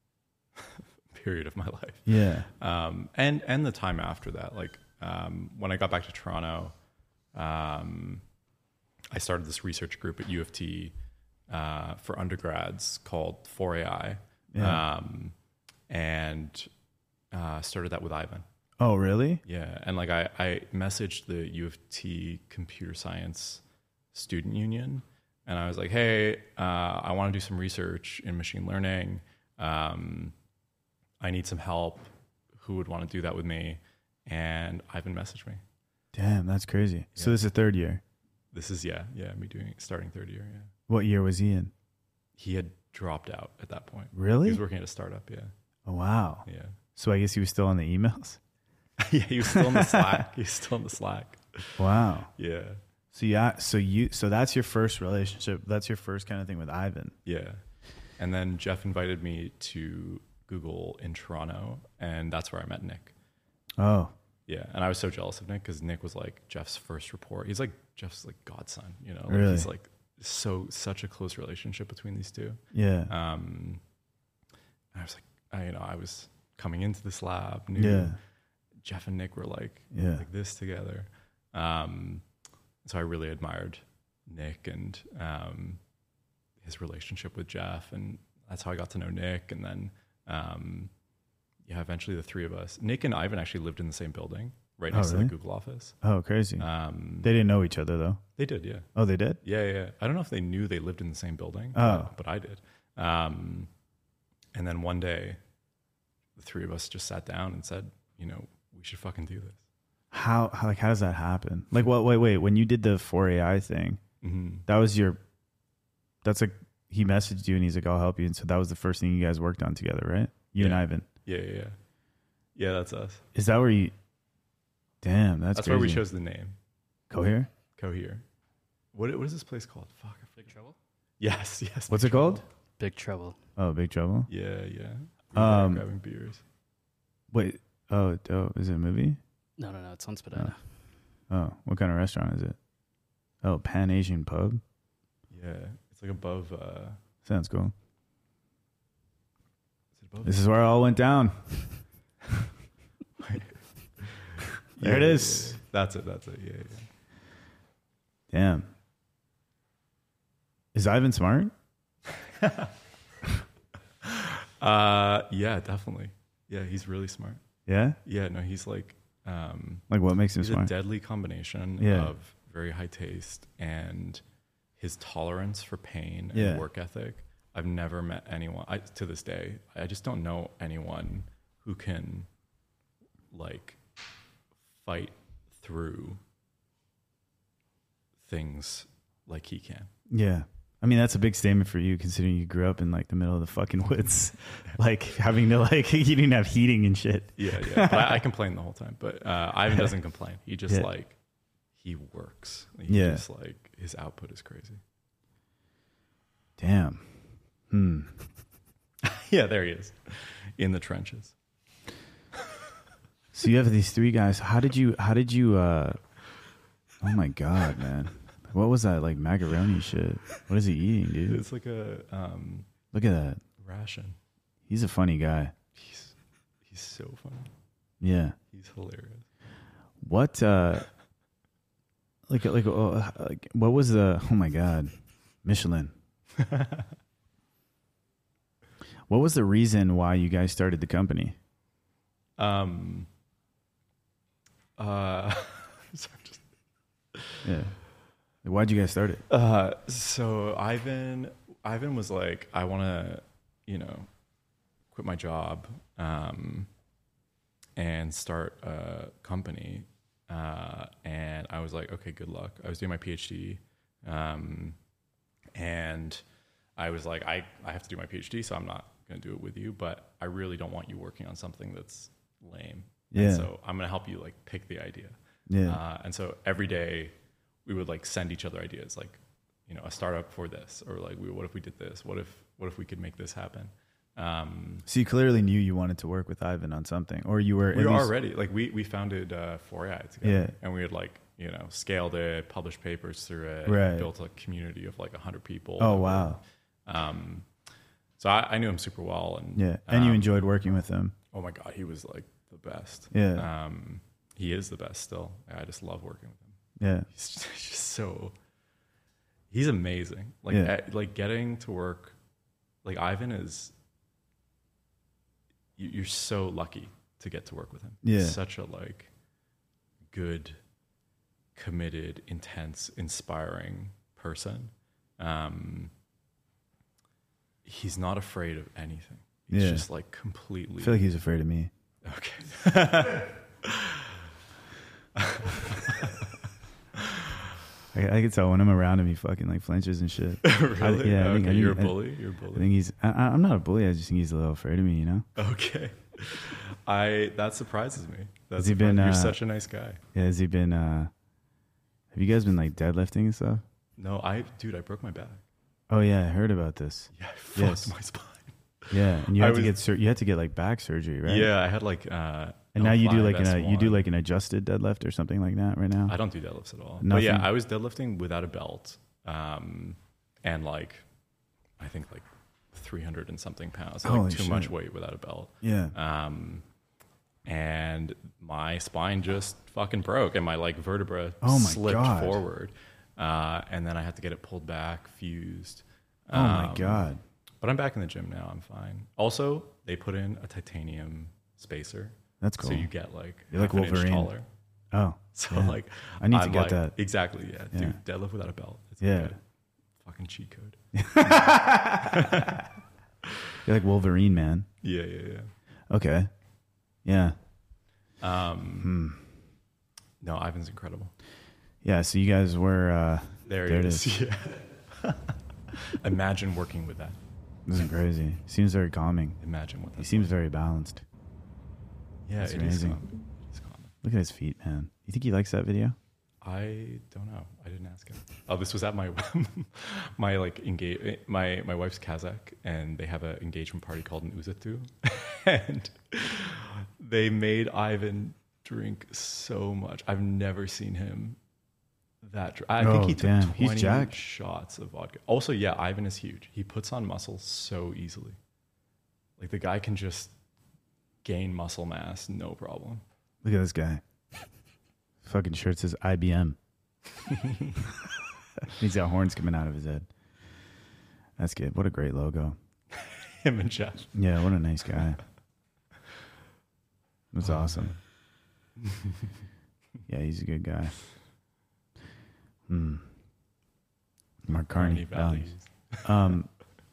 S2: period of my life.
S1: Yeah.
S2: Um, and, and the time after that, like, um, when I got back to Toronto, um, I started this research group at U of T, uh, for undergrads called four A I.
S1: Yeah.
S2: Um, and, uh, started that with Ivan.
S1: Oh, really?
S2: Yeah. And like, I, I messaged the U of T computer science student union, and I was like, hey, uh, I want to do some research in machine learning. Um, I need some help. Who would want to do that with me? And Ivan messaged me.
S1: Damn, that's crazy. Yeah. So this is third year.
S2: This is, yeah, yeah, me doing starting third year, yeah.
S1: What year was he in?
S2: He had dropped out at that point.
S1: Really?
S2: He was working at a startup, yeah.
S1: Oh, wow.
S2: Yeah.
S1: So I guess he was still on the emails?
S2: Yeah, he was still in the Slack. He was still in the Slack.
S1: Wow.
S2: Yeah.
S1: So yeah, so you, so that's your first relationship. That's your first kind of thing with Ivan.
S2: Yeah. And then Jeff invited me to Google in Toronto, and that's where I met Nick.
S1: Oh.
S2: Yeah. And I was so jealous of Nick because Nick was like Jeff's first report. He's like Jeff's like godson, you know, like
S1: really?
S2: He's like so, such a close relationship between these two.
S1: Yeah.
S2: Um, I was like, I, you know, I was coming into this lab, knew
S1: yeah.
S2: Jeff and Nick were like,
S1: yeah.
S2: like this together. Um, so I really admired Nick and, um, his relationship with Jeff, and that's how I got to know Nick. And then, um, yeah, eventually the three of us, Nick and Ivan actually lived in the same building right next
S1: oh, really?
S2: to the Google office.
S1: Oh, crazy.
S2: Um,
S1: they didn't know each other though.
S2: They did. Yeah.
S1: Oh, they did?
S2: Yeah. Yeah. I don't know if they knew they lived in the same building,
S1: oh.
S2: but, but I did. Um, and then one day the three of us just sat down and said, you know, we should fucking do this.
S1: How, how like, how does that happen? Like, what, wait, wait, when you did the four A I thing,
S2: mm-hmm.
S1: that was your, that's like, he messaged you and he's like, I'll help you. And so that was the first thing you guys worked on together, right? You
S2: yeah.
S1: and Ivan.
S2: Yeah, yeah, yeah. Yeah, that's us.
S1: Is that where you, damn, that's
S2: That's
S1: crazy.
S2: where we chose the name.
S1: Cohere?
S2: Cohere. What, what is this place called? Fuck. I
S3: Big Trouble?
S2: Yes, yes.
S1: What's
S2: Big
S1: it called?
S3: Big Trouble.
S1: Oh, Big Trouble?
S2: Yeah, yeah. We were
S1: Um,
S2: grabbing beers.
S1: Wait, oh, oh, is it a movie?
S3: No, no, no. It's on Spadina.
S1: Oh, what kind of restaurant is it? Oh, Pan Asian Pub?
S2: Yeah, it's like above. Uh,
S1: Sounds cool.
S2: is it above?
S1: This is where it all went down. There
S2: Yeah,
S1: it is.
S2: yeah, yeah. That's it. That's it. Yeah, yeah.
S1: Damn. Is Ivan smart?
S2: uh, yeah, definitely. Yeah, he's really smart.
S1: Yeah?
S2: Yeah, no, he's like. Um,
S1: Like what makes him
S2: he's
S1: smart?
S2: a deadly combination
S1: Yeah.
S2: of very high taste and his tolerance for pain and
S1: Yeah.
S2: work ethic. I've never met anyone I, to this day. I just don't know anyone who can like fight through things like he can.
S1: Yeah. I mean, that's a big statement for you considering you grew up in like the middle of the fucking woods. Like having to like, you didn't have heating and shit.
S2: Yeah, yeah. But I, I complain the whole time. But uh, Ivan doesn't complain. He just
S1: Yeah.
S2: like, he works. He
S1: Yeah.
S2: just like, his output is crazy.
S1: Damn. Hmm.
S2: Yeah, there he is in the trenches.
S1: So you have these three guys. How did you, how did you, uh, oh my God, man. What was that? Like macaroni shit. What is he eating, dude?
S2: It's like a um,
S1: Look at that.
S2: ration.
S1: He's a funny guy.
S2: He's he's so funny.
S1: Yeah.
S2: He's hilarious.
S1: What, uh, like, like, uh, like, what was the, oh my God, Michelin. What was the reason why you guys started the company?
S2: Um. Uh. sorry, just,
S1: Yeah. Why'd you guys start it?
S2: uh. So Ivan, Ivan was like, I want to, you know, quit my job, um, and start a company. Uh, and I was like, okay, good luck. I was doing my PhD, um, and I was like, I, I have to do my PhD, so I'm not going to do it with you, but I really don't want you working on something that's lame.
S1: Yeah.
S2: And so I'm going to help you like pick the idea.
S1: Yeah.
S2: Uh, and so every day we would like send each other ideas, like, you know, a startup for this, or like, we, what if we did this? What if, what if we could make this happen? Um,
S1: So you clearly knew you wanted to work with Ivan on something, or you were.
S2: we
S1: at
S2: were
S1: least,
S2: already like, we, we founded uh, four A I together,
S1: Yeah.
S2: and we had like, you know, scaled it, published papers through it,
S1: Right.
S2: built a community of like a hundred people.
S1: Oh wow.
S2: Um, so I, I knew him super well, and
S1: Yeah, and you
S2: um,
S1: enjoyed working with him.
S2: Oh my god, he was like the best.
S1: Yeah.
S2: Um, he is the best still. I just love working with him.
S1: Yeah.
S2: He's just, he's just so. He's amazing. Like
S1: Yeah.
S2: at, like getting to work, like Ivan is. You, you're so lucky to get to work with him.
S1: Yeah.
S2: He's such a like, good, committed, intense, inspiring person. Um, he's not afraid of anything. He's
S1: Yeah.
S2: just like completely.
S1: I feel like he's afraid of me.
S2: Okay.
S1: I, I can tell when I'm around him, he fucking like flinches and shit.
S2: Really?
S1: yeah, I think-
S2: okay,
S1: I think-
S2: you're a
S1: I-
S2: bully. You're a
S1: I
S2: bully.
S1: think he's. I, I'm not a bully. I just think he's a little afraid of me. You know.
S2: Okay. I that surprises me. That's
S1: Has he been,
S2: You're
S1: uh,
S2: such a nice guy.
S1: Yeah. Has he been? uh Have you guys been like deadlifting and stuff?
S2: No, I dude, I broke my back.
S1: Oh yeah, I heard about this.
S2: Yeah, I fucked
S1: Yes.
S2: my spine.
S1: Yeah, and you
S2: I
S1: had to
S2: was-
S1: get sur- you had to get like back surgery, right?
S2: Yeah, I had like. Uh,
S1: And now you do
S2: L five,
S1: like an uh, you do
S2: S one.
S1: like an adjusted deadlift or something like that right now.
S2: I don't do deadlifts at all. But
S1: Nothing?
S2: yeah, I was deadlifting without a belt, um, and like, I think like three hundred and something pounds, so,
S1: Holy
S2: like too
S1: shit.
S2: much weight without a belt.
S1: Yeah.
S2: Um, and my spine just fucking broke, and my like vertebra
S1: Oh my
S2: slipped
S1: God.
S2: forward, uh, and then I had to get it pulled back, fused.
S1: Oh my
S2: Um,
S1: god.
S2: But I'm back in the gym now. I'm fine. Also, they put in a titanium spacer,
S1: That's cool.
S2: so you get like
S1: You're like
S2: half an inch
S1: Wolverine.
S2: taller.
S1: Oh.
S2: So
S1: Yeah.
S2: like,
S1: I need to
S2: I'm
S1: get
S2: like-
S1: that.
S2: Exactly. Yeah,
S1: Yeah.
S2: dude. Deadlift without a belt. It's
S1: Yeah.
S2: like a fucking cheat code.
S1: You're like Wolverine, man.
S2: Yeah, yeah, yeah.
S1: Okay. Yeah.
S2: Um,
S1: Hmm.
S2: No, Ivan's incredible.
S1: Yeah. So you guys were. uh
S2: There,
S1: There
S2: it
S1: it
S2: is. Yeah. Imagine working with that.
S1: This is crazy. Seems very calming.
S2: Imagine what
S1: He
S2: that.
S1: seems very balanced.
S2: Yeah,
S1: that's
S2: it is
S1: amazing.
S2: calming. It's calming.
S1: Look at his feet, man. You think he likes that video?
S2: I don't know. I didn't ask him. Oh, this was at my my like engage my my wife's Kazakh, and they have an engagement party called an Uzatu, and they made Ivan drink so much. I've never seen him that. Dr- I
S1: Oh,
S2: think he took
S1: damn. He's
S2: twenty
S1: jacked.
S2: shots of vodka. Also, yeah, Ivan is huge. He puts on muscle so easily. Like the guy can just gain muscle mass, no problem.
S1: Look at this guy. Fucking shirt says I B M. He's got horns coming out of his head. That's good. What a great logo.
S2: Him and Jeff.
S1: Yeah, what a nice guy. That's
S2: Oh,
S1: awesome. Yeah, he's a good guy. Hmm. Mark Carney
S2: Carney
S1: values. Um.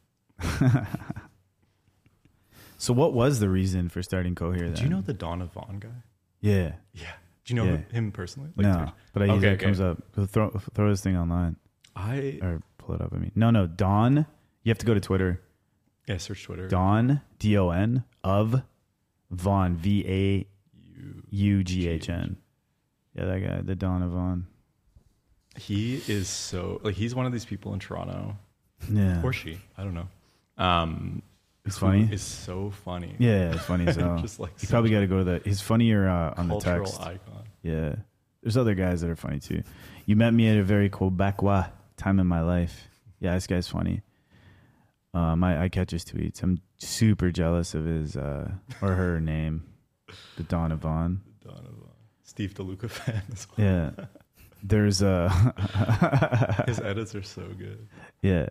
S1: So, what was the reason for starting Cohere then?
S2: Do you know the Donna Vaughn guy?
S1: Yeah.
S2: Yeah. Do you know
S1: Yeah.
S2: him personally?
S1: no,
S2: through-
S1: but I
S2: Okay,
S1: usually it
S2: okay.
S1: comes up. Throw throw this thing online
S2: I
S1: or pull it up. I mean, no, no. Don. You have to go to Twitter.
S2: yeah, search Twitter.
S1: Don D O N of Vaughn V A
S2: You,
S1: U G H N. Yeah, that guy, the Don of Vaughn.
S2: he is so like he's one of these people in Toronto,
S1: Yeah,
S2: or she, I don't know. Um,
S1: It's
S2: who
S1: funny.
S2: Is so funny.
S1: Yeah, it's funny as hell.
S2: Just like
S1: You probably
S2: such
S1: got to go to the. He's funnier uh,
S2: a
S1: on the
S2: cultural
S1: text.
S2: icon.
S1: Yeah, there's other guys that are funny too. You met me at a very Quebecois time in my life. Yeah, this guy's funny. Um, I, I catch his tweets. I'm super jealous of his uh, or her name, the Donna Vaughn.
S2: Donna Vaughn. Steve DeLuca fan as well.
S1: Yeah, there's a.
S2: His edits are so good.
S1: Yeah.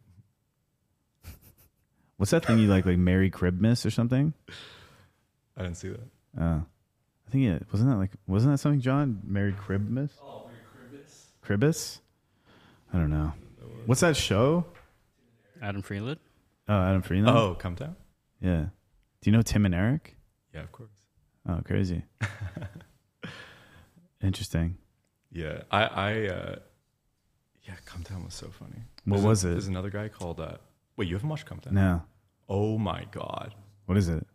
S1: What's that thing you like, like Merry Cribmas or something?
S2: I didn't see that.
S1: Uh, I think it wasn't that like wasn't that something, John? Merry Cribmas?
S2: Oh, Merry Cribus.
S1: Cribus? I don't know. What's that show?
S3: Adam Freeland.
S1: Oh, Adam Freeland.
S2: Oh, Come Down?
S1: Yeah. Do you know Tim and Eric?
S2: Yeah, of course.
S1: Oh, crazy. Interesting.
S2: Yeah, I, I, uh, yeah, Come Down was so funny.
S1: What
S2: There's
S1: was
S2: a,
S1: it?
S2: There's another guy called. Uh, wait, you haven't watched Come Down?
S1: No.
S2: Oh my God.
S1: What is it?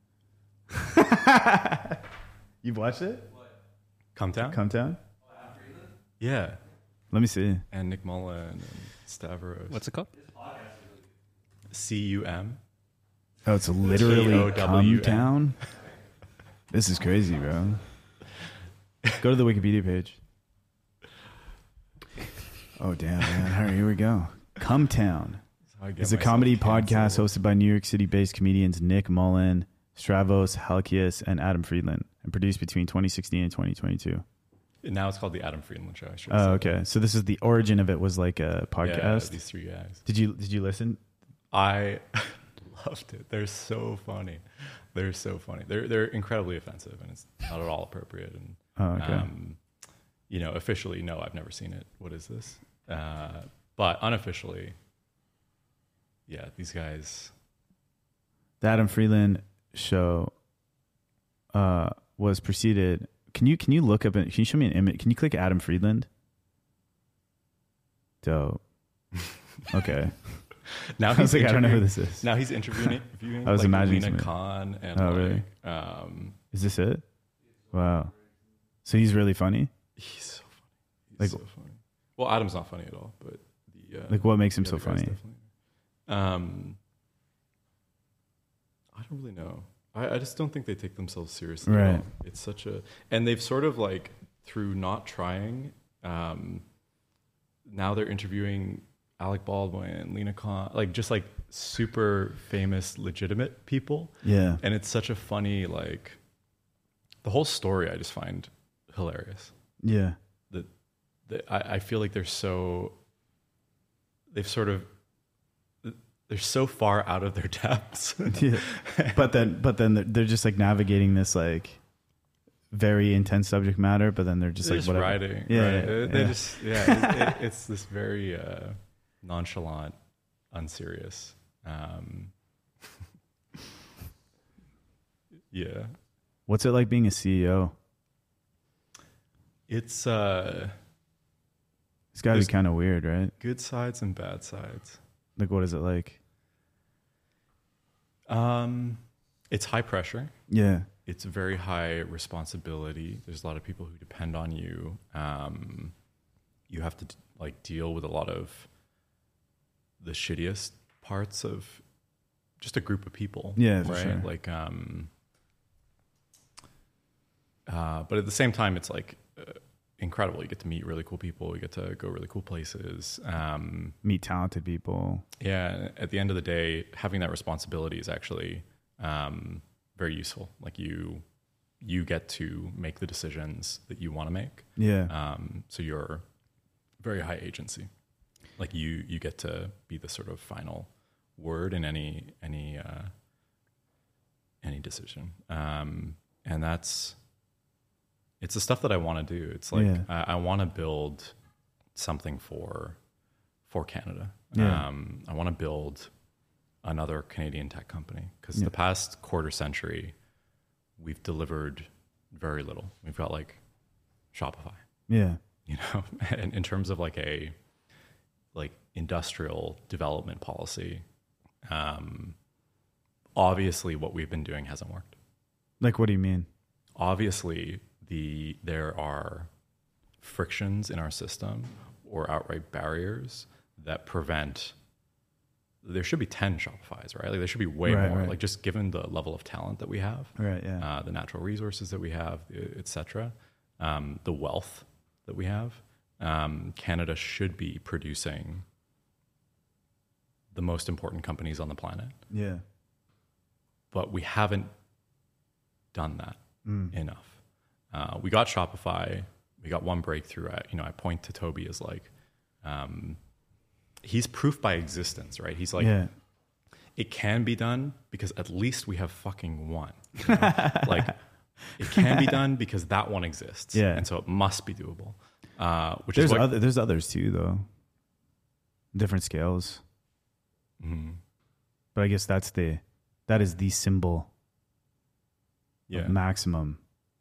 S1: You've watched it?
S2: Come Town?
S1: Come Town?
S2: Yeah.
S1: Let me see.
S2: And Nick Mullen and Stavros.
S3: What's it called?
S2: C U M.
S1: Oh, it's literally
S2: T O W
S1: Come
S2: N.
S1: Town? This is crazy, bro. Go to the Wikipedia page. Oh, damn, man. All right, here we go. Come Town. It's a comedy podcast hosted by New York City-based comedians Nick Mullen, Stravos Halkias, and Adam Friedland, and produced between twenty sixteen and twenty twenty-two.
S2: Now it's called the Adam Friedland Show. I should
S1: Oh, okay. So this is the origin of it was like a podcast.
S2: Yeah, these three guys.
S1: Did you did you listen?
S2: I loved it. They're so funny. They're so funny. They're they're incredibly offensive, and it's not at all appropriate. And
S1: Oh, okay.
S2: um, you know, officially, no, I've never seen it. What is this? Uh, but unofficially, yeah, these guys.
S1: The Adam Friedland Show uh, was preceded. Can you can you look up? Can you show me an image? Can you click Adam Friedland? Dope. Okay.
S2: Now
S1: I was
S2: he's
S1: like, I don't know who
S2: interviewing-
S1: this is.
S2: Now he's interviewing, interviewing
S1: I was
S2: like
S1: imagining
S2: Lena
S1: something.
S2: Khan and
S1: Oh,
S2: like,
S1: really?
S2: um,
S1: Is this it? Wow. So he's really funny.
S2: he's so funny. He's
S1: Like-
S2: so funny. Well, Adam's not funny at all, but the uh,
S1: Like, what makes him
S2: the
S1: so
S2: other guy's
S1: funny?
S2: definitely- Um, I don't really know. I, I just don't think they take themselves seriously. At
S1: Right.
S2: all. It's such a, and they've sort of like through not trying. Um, now they're interviewing Alec Baldwin, Lena Khan, like just like super famous, legitimate people.
S1: Yeah.
S2: And it's such a funny, like, the whole story I just find hilarious.
S1: Yeah.
S2: That, that I, I feel like they're so, they've sort of, they're so far out of their depths.
S1: Yeah. But then, but then they're, they're just like navigating this like very intense subject matter. But then they're just
S2: They're
S1: like
S2: just
S1: whatever.
S2: writing.
S1: Yeah,
S2: right?
S1: yeah,
S2: They- They
S1: yeah.
S2: just, yeah, it, it, it's this very uh, nonchalant, unserious. Um, yeah.
S1: What's it like being a C E O?
S2: It's uh,
S1: It's got to be
S2: There's-
S1: kind of weird, right?
S2: good sides and bad sides.
S1: Like, what is it like?
S2: Um, it's high pressure.
S1: Yeah.
S2: It's very high responsibility. There's a lot of people who depend on you. Um, you have to like deal with a lot of the shittiest parts of just a group of people.
S1: Yeah, for
S2: right.
S1: sure.
S2: Like, um, uh, but at the same time, it's like uh, incredible. You get to meet really cool people. You get to go really cool places. Um,
S1: Meet talented people.
S2: yeah. At the end of the day, having that responsibility is actually um, very useful. Like you, you get to make the decisions that you want to make.
S1: Yeah.
S2: Um, so you're very high agency. Like you, you get to be the sort of final word in any any uh, any decision. Um, and that's it's the stuff that I want to do. It's like
S1: Yeah.
S2: I, I want to build something for for Canada.
S1: Yeah.
S2: Um, I want to build another Canadian tech company because
S1: Yeah.
S2: the past quarter century we've delivered very little. We've got like Shopify,
S1: Yeah.
S2: you know, and in terms of like a like industrial development policy, um, obviously what we've been doing hasn't worked.
S1: Like, what do you mean?
S2: Obviously, the there are frictions in our system or outright barriers that prevent. There should be ten Shopifys, right? Like there should be way
S1: Right,
S2: more.
S1: right.
S2: Like just given the level of talent that we have,
S1: Right. Yeah.
S2: uh, the natural resources that we have, et cetera, um, the wealth that we have. Um, Canada should be producing the most important companies on the planet,
S1: yeah.
S2: but we haven't done that enough. Uh, we got Shopify. We got one breakthrough. I, you know, I point to Toby as like, um, he's proof by existence, right? He's like,
S1: yeah.
S2: it can be done because at least we have fucking one. You know? Like, it can be done because that one exists.
S1: Yeah.
S2: And so it must be doable. Uh, which
S1: There's
S2: is what,
S1: other. There's others too, though. Different scales.
S2: Mhm.
S1: But I guess that's the that is the symbol
S2: Yeah.
S1: of maximum.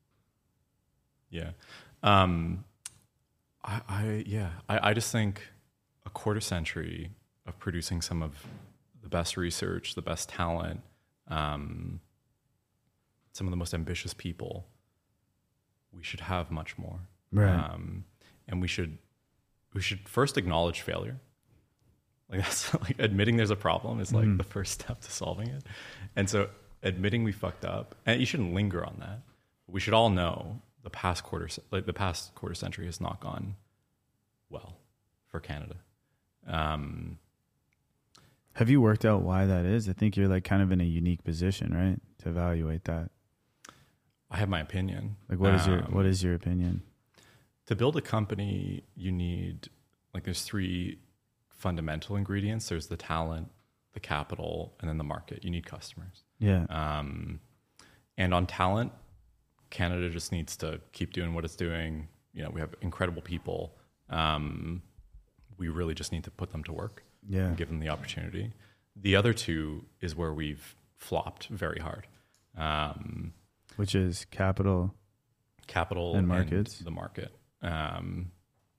S2: Yeah. Um, I, I, yeah, I, I just think a quarter century of producing some of the best research, the best talent, um, some of the most ambitious people, we should have much more.
S1: Right.
S2: Um, and we should we should first acknowledge failure. Like that's like admitting there's a problem is like
S1: Mhm.
S2: the first step to solving it. And so admitting we fucked up, and you shouldn't linger on that. We should all know the past quarter, like the past quarter century has not gone well for Canada. Um,
S1: Have you worked out why that is? I think you're like kind of in a unique position, right, to evaluate that.
S2: I have my opinion.
S1: Like, what is your
S2: Um,
S1: what is your opinion?
S2: To build a company, you need, like, there's three fundamental ingredients. There's the talent, the capital, and then the market. You need customers.
S1: Yeah,
S2: Um, and on talent, Canada just needs to keep doing what it's doing. You know, we have incredible people. Um, we really just need to put them to work
S1: yeah,
S2: and give them the opportunity. The other two is where we've flopped very hard. Um,
S1: which is capital.
S2: capital
S1: And markets.
S2: the market. Um,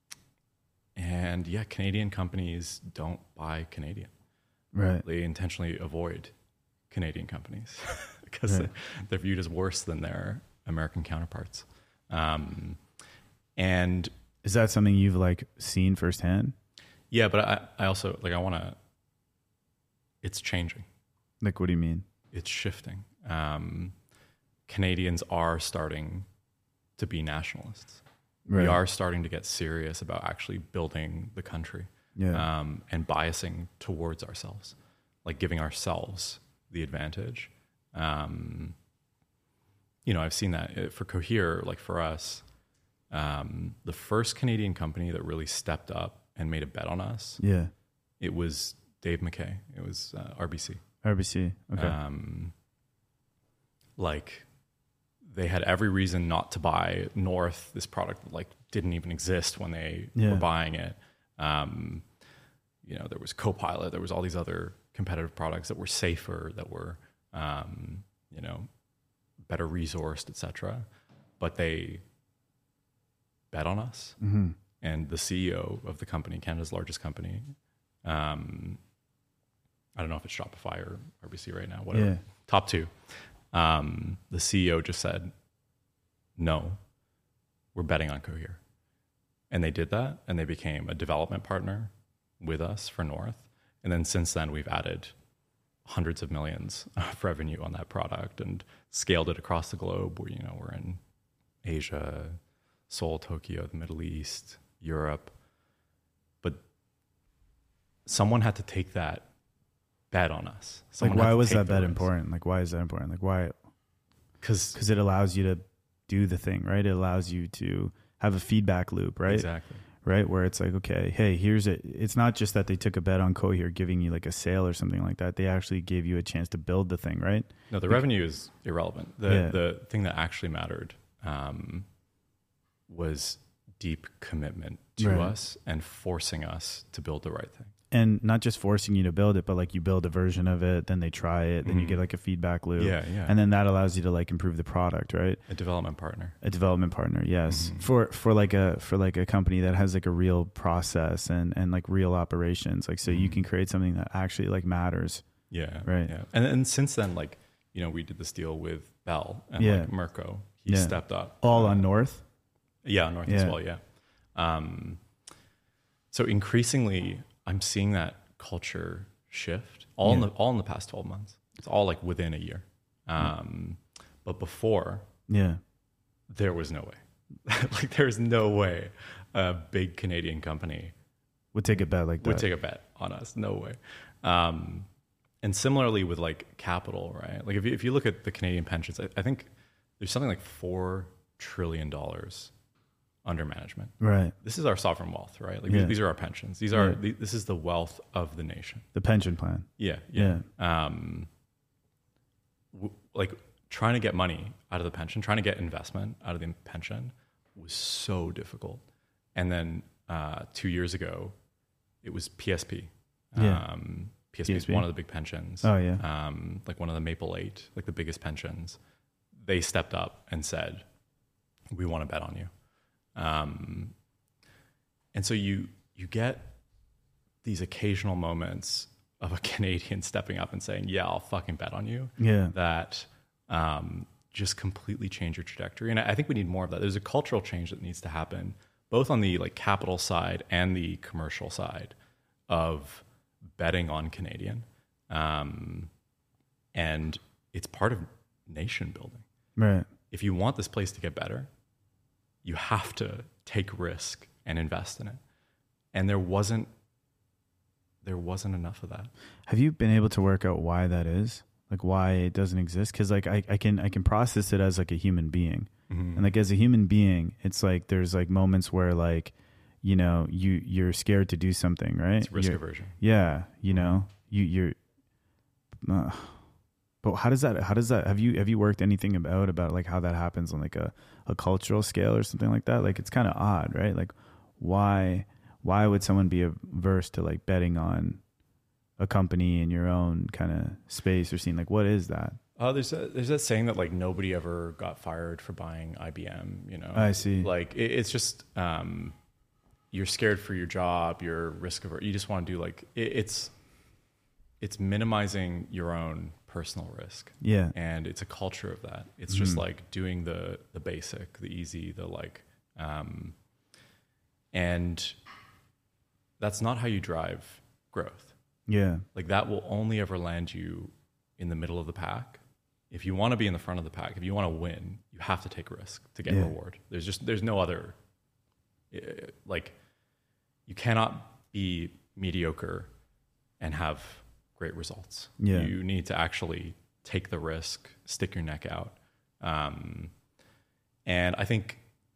S2: and yeah, Canadian companies don't buy Canadian.
S1: Right.
S2: They intentionally avoid Canadian companies because
S1: Right.
S2: they're viewed as worse than their American counterparts. Um, and
S1: Is that something you've like seen firsthand?
S2: yeah, but I, I also like, I want to, it's changing.
S1: Like, what do you mean?
S2: It's shifting. Um, Canadians are starting to be nationalists.
S1: Right.
S2: We are starting to get serious about actually building the country.
S1: Yeah.
S2: Um, and biasing towards ourselves, like giving ourselves the advantage. Um, you know, I've seen that uh, for Cohere, like for us, um, the first Canadian company that really stepped up and made a bet on us,
S1: Yeah.
S2: it was Dave McKay. It was uh, R B C.
S1: R B C. Okay.
S2: Um, like they had every reason not to buy North, this product that like didn't even exist when they
S1: Yeah.
S2: were buying it. Um, you know, there was Copilot, there was all these other competitive products that were safer, that were, um, you know, better resourced, et cetera. But they bet on us.
S1: hmm
S2: And the C E O of the company, Canada's largest company, um, I don't know if it's Shopify or R B C right now, whatever,
S1: Yeah.
S2: top two. Um, the C E O just said, no, we're betting on Cohere. And they did that, and they became a development partner with us for North. And then since then, we've added hundreds of millions of revenue on that product and scaled it across the globe. Where, you know, we're in Asia, Seoul, Tokyo, the Middle East, Europe. But someone had to take that bet on us.
S1: Like,
S2: Someone
S1: why
S2: had to
S1: was
S2: take
S1: that
S2: the
S1: bet
S2: risk.
S1: important? Like, why is that important? Like, why?
S2: Because
S1: Because it allows you to do the thing, right? It allows you to have a feedback loop, right?
S2: exactly.
S1: Right, where it's like, okay, hey, here's it. It's not just that they took a bet on Cohere giving you like a sale or something like that. They actually gave you a chance to build the thing, right?
S2: No, the revenue is irrelevant. The
S1: Yeah.
S2: the thing that actually mattered um, was deep commitment to
S1: Right.
S2: us and forcing us to build the right thing.
S1: And not just forcing you to build it, but like you build a version of it, then they try it, then you
S2: Mhm.
S1: get like a feedback loop.
S2: Yeah, yeah.
S1: And then that allows you to like improve the product, right?
S2: A development partner.
S1: A development partner, yes.
S2: Mhm.
S1: For for like a for like a company that has like a real process and and like real operations. Like so you
S2: Mhm.
S1: can create something that actually like matters.
S2: Yeah,
S1: Right.
S2: Yeah, and and since then, like you know, we did this deal with Bell and
S1: Yeah.
S2: like Mirko. He
S1: Yeah.
S2: stepped up.
S1: All
S2: Um,
S1: on North.
S2: Yeah, North as
S1: Yeah.
S2: well. Yeah. Um, so increasingly, I'm seeing that culture shift all in
S1: Yeah.
S2: the all in the past twelve months. It's all like within a year. Um, but before,
S1: Yeah.
S2: there was no way. Like there's no way a big Canadian company
S1: Would take a bet like that.
S2: would take a bet on us. No way. Um, and similarly with like capital, right? Like if you, if you look at the Canadian pensions, I, I think there's something like four trillion dollars under management.
S1: Right.
S2: This is our sovereign wealth, right? Like
S1: Yeah.
S2: these, these are our pensions. These are
S1: Yeah.
S2: the, this is the wealth of the nation.
S1: The pension plan.
S2: Yeah, yeah. Um, w- like trying to get money out of the pension, trying to get investment out of the pension was so difficult. And then uh, two years ago, it was P S P.
S1: Yeah.
S2: Um, P S P is
S1: P S P.
S2: one of the big pensions.
S1: Oh yeah.
S2: Um, like one of the Maple Eight, like the biggest pensions. They stepped up and said, "We want to bet on you." Um, and so you you get these occasional moments of a Canadian stepping up and saying, yeah, I'll fucking bet on you.
S1: Yeah.
S2: That um, just completely change your trajectory. And I, I think we need more of that. There's a cultural change that needs to happen, both on the like capital side and the commercial side of betting on Canadian. Um, and it's part of nation building.
S1: Right.
S2: If you want this place to get better, you have to take risk and invest in it. And there wasn't there wasn't enough of that.
S1: Have you been able to work out why that is? Like why it doesn't exist? Because like I, I can I can process it as like a human being.
S2: Mm-hmm.
S1: And like as a human being, it's like there's like moments where like, you know, you you're scared to do something, right?
S2: It's risk
S1: You're-
S2: aversion.
S1: Yeah, you know, you you're. Uh, but how does that? How does that? Have you have you worked anything about about like how that happens on like a, a cultural scale or something like that? Like it's kind of odd, right? Like why why would someone be averse to like betting on a company in your own kind of space or scene? Like what is that?
S2: Uh, there's a, there's that saying that like nobody ever got fired for buying I B M. You know,
S1: I see.
S2: Like it, it's just um, you're scared for your job, you're risk averse. You just want to do like it, it's it's minimizing your own personal risk.
S1: Yeah.
S2: And it's a culture of that. It's just like doing the the basic, the easy, the like, um, and that's not how you drive growth.
S1: Yeah.
S2: Like that will only ever land you in the middle of the pack. If you want to be in the front of the pack, if you want to win, you have to take risk to get
S1: Yeah.
S2: reward. There's just there's no other. uh, Like, you cannot be mediocre and have great results.
S1: Yeah.
S2: You need to actually take the risk, stick your neck out, um, and I think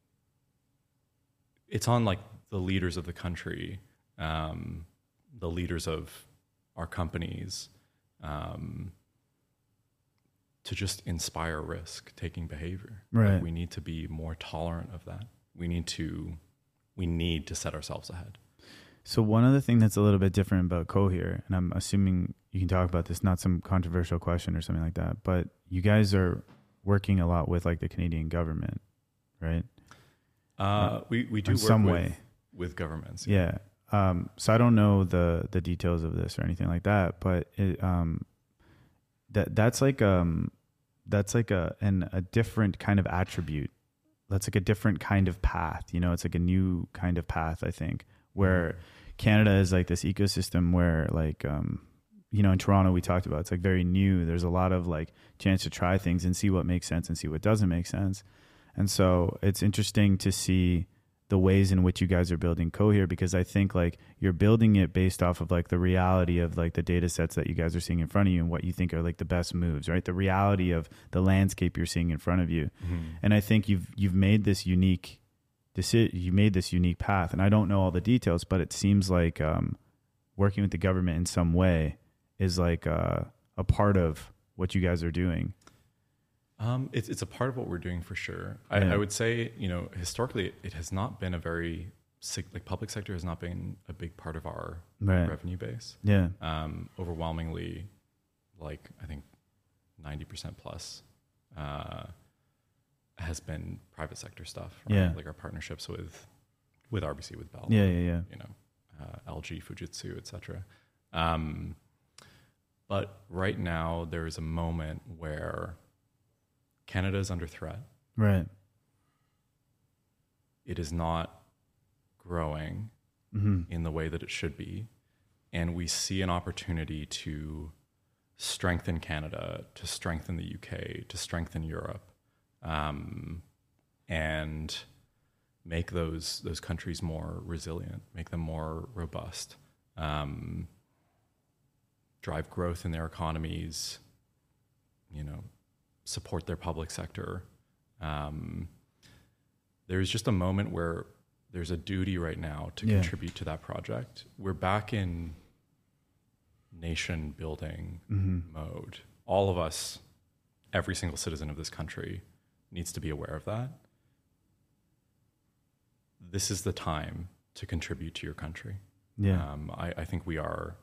S2: it's on like the leaders of the country, um, the leaders of our companies. Um, to just inspire risk-taking behavior.
S1: Right.
S2: Like we need to be more tolerant of that. We need to, we need to set ourselves ahead.
S1: So one other thing that's a little bit different about Cohere, and I'm assuming you can talk about this, not some controversial question or something like that, but you guys are working a lot with like the Canadian government, right?
S2: Uh, we, we do
S1: in
S2: work
S1: some
S2: with,
S1: way.
S2: with governments.
S1: Yeah. Um, so I don't know the the details of this or anything like that, but it, um, that that's like um that's like a an a different kind of attribute. That's like a different kind of path. You know, it's like a new kind of path. I think where
S2: Mm-hmm.
S1: Canada is like this ecosystem where like um you know in Toronto we talked about it's like very new. There's a lot of like chance to try things and see what makes sense and see what doesn't make sense. And so it's interesting to see the ways in which you guys are building Cohere, because I think like you're building it based off of like the reality of like the data sets that you guys are seeing in front of you and what you think are like the best moves, right? The reality of the landscape you're seeing in front of you.
S2: Mm-hmm.
S1: And I think you've you've made this unique deci- you made this unique path. And I don't know all the details, but it seems like um, working with the government in some way is like uh, a part of what you guys are doing.
S2: Um, it's it's a part of what we're doing for sure. I,
S1: Yeah.
S2: I would say, you know, historically, it has not been a very sig- like public sector has not been a big part of our
S1: Right.
S2: revenue base.
S1: Yeah.
S2: Um, overwhelmingly, like I think ninety percent plus uh, has been private sector stuff. Right?
S1: Yeah.
S2: Like our partnerships with with R B C, with Bell,
S1: Yeah, yeah, yeah.
S2: you know, uh, L G, Fujitsu, et cetera. Um, but right now, there is a moment where Canada is under threat.
S1: Right.
S2: It is not growing
S1: Mm-hmm.
S2: in the way that it should be. And we see an opportunity to strengthen Canada, to strengthen the U K, to strengthen Europe, um, and make those those countries more resilient, make them more robust, um, drive growth in their economies, you know, support their public sector. Um, there's just a moment where there's a duty right now to
S1: Yeah.
S2: contribute to that project. We're back in nation building
S1: Mm-hmm.
S2: mode. All of us, every single citizen of this country needs to be aware of that. This is the time to contribute to your country.
S1: Yeah.
S2: Um, I, I think we are,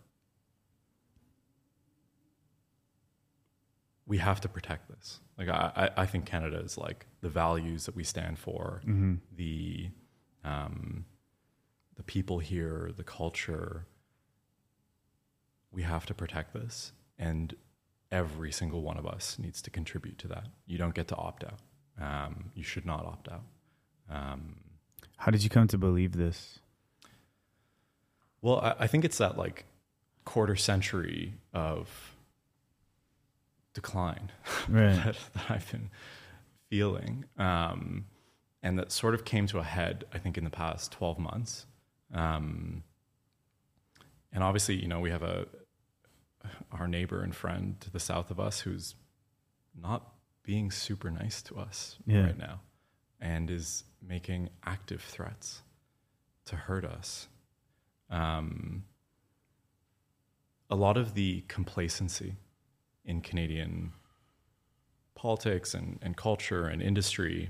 S2: we have to protect this. Like, I, I I think Canada is like the values that we stand for,
S1: Mm-hmm.
S2: the, um, the people here, the culture, we have to protect this, and every single one of us needs to contribute to that. You don't get to opt out. Um, you should not opt out. Um,
S1: How did you come to believe this?
S2: well, I, I think it's that like quarter century of decline
S1: Right.
S2: that, that I've been feeling, um, and that sort of came to a head, I think, in the past twelve months. Um, and obviously, you know, we have a our neighbor and friend to the south of us who's not being super nice to us
S1: Yeah.
S2: right now, and is making active threats to hurt us. Um, a lot of the complacency in Canadian politics and, and culture and industry,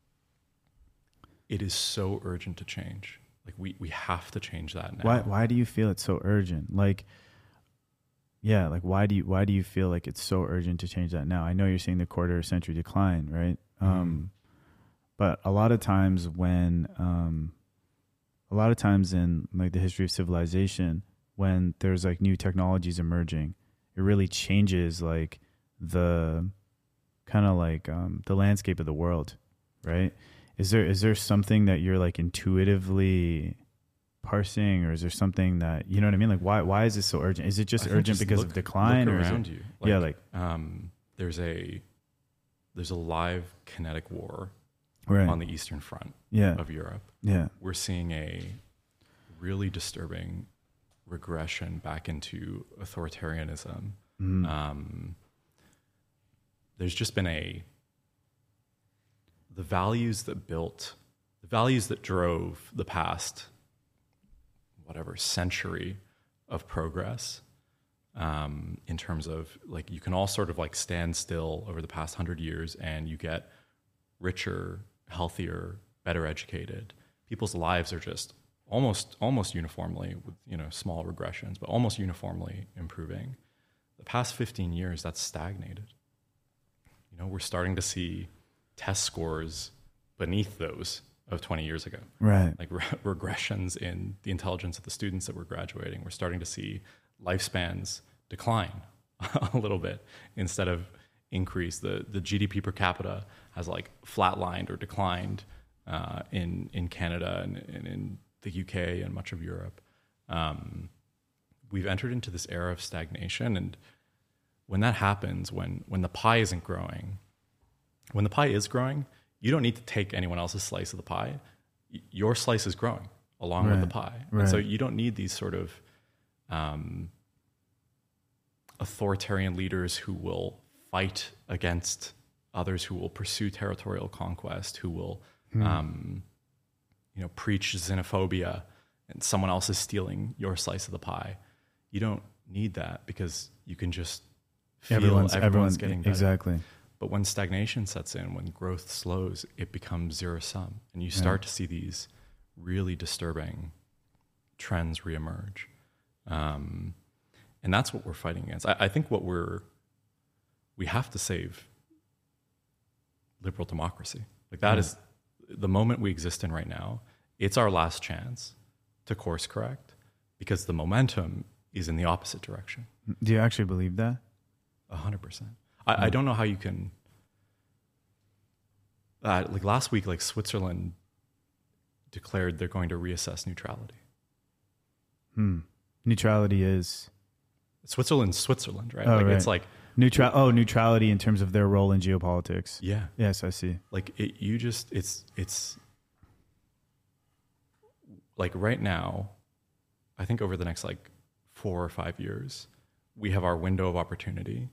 S2: it is so urgent to change. Like we, we have to change that now.
S1: Why why do you feel it's so urgent? Like, yeah, like why do you why do you feel like it's so urgent to change that now? I know you're saying the quarter century decline, right?
S2: Mm-hmm.
S1: Um, but a lot of times when um, a lot of times in like the history of civilization, when there's like new technologies emerging, it really changes like the kind of like um, the landscape of the world, right? Is there is there something that you're like intuitively parsing, or is there something that, you know what I mean? Like why why is this so urgent? Is it just
S2: I think
S1: urgent
S2: just
S1: because
S2: look-
S1: of decline,
S2: look
S1: or is
S2: around
S1: it,
S2: you?
S1: yeah, like
S2: um, there's a there's a live kinetic war
S1: right,
S2: on the Eastern Front
S1: yeah,
S2: of Europe.
S1: yeah,
S2: We're seeing a really disturbing regression back into authoritarianism.
S1: mhm,
S2: Um, there's just been a the values that built the values that drove the past whatever century of progress, um, in terms of like you can all sort of like stand still over the past hundred years and you get richer, healthier, better educated. People's lives are just almost almost uniformly, with you know small regressions, but almost uniformly improving. The past fifteen years, that's stagnated. You know, we're starting to see test scores beneath those of twenty years ago,
S1: right,
S2: like re- regressions in the intelligence of the students that were graduating. We're starting to see lifespans decline a little bit instead of increase. The the G D P per capita has like flatlined or declined uh, in in Canada and, and in the U K and much of Europe. Um, we've entered into this era of stagnation, and when that happens, when when the pie isn't growing, when the pie is growing, you don't need to take anyone else's slice of the pie. Y- Your slice is growing along with the
S1: Right,
S2: pie,
S1: right.
S2: and so you don't need these sort of um, authoritarian leaders who will fight against others, who will pursue territorial conquest, who will
S1: Hmm.
S2: um, you know preach xenophobia, and someone else is stealing your slice of the pie. You don't need that because you can just feel
S1: everyone's
S2: everyone's,
S1: everyone's
S2: getting better.
S1: exactly,
S2: But when stagnation sets in, when growth slows, it becomes zero sum, and you start to see these really disturbing trends reemerge. Um, and that's what we're fighting against. I, I think what we're we have to save liberal democracy. Like that
S1: Mm.
S2: is the moment we exist in right now. It's our last chance to course correct because the momentum is in the opposite direction.
S1: do you actually believe that?
S2: A hundred percent. I, I don't know how you can. Uh, like last week, like Switzerland declared they're going to reassess neutrality.
S1: Hmm. Neutrality is
S2: Switzerland's Switzerland, right?
S1: Oh,
S2: like
S1: right.
S2: it's like
S1: neutral. Oh, neutrality in terms of their role in geopolitics.
S2: yeah,
S1: Yes, I see.
S2: like it, you just it's it's like right now. I think over the next like four or five years, we have our window of opportunity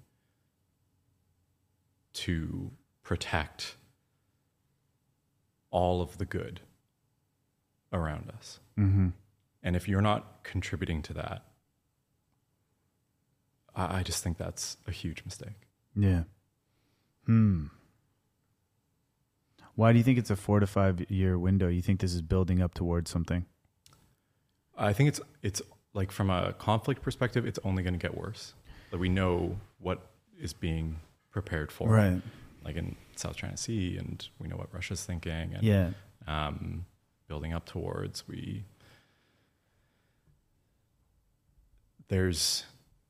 S2: to protect all of the good around us.
S1: Mm-hmm.
S2: And if you're not contributing to that, I, I just think that's a huge mistake.
S1: Yeah. Hmm. Why do you think it's a four to five year window? You think this is building up towards something?
S2: I think it's it's like from a conflict perspective, it's only going to get worse. Like we know what is being prepared for,
S1: Right.
S2: like in South China Sea, and we know what Russia's thinking, and
S1: Yeah.
S2: um, building up towards. We there's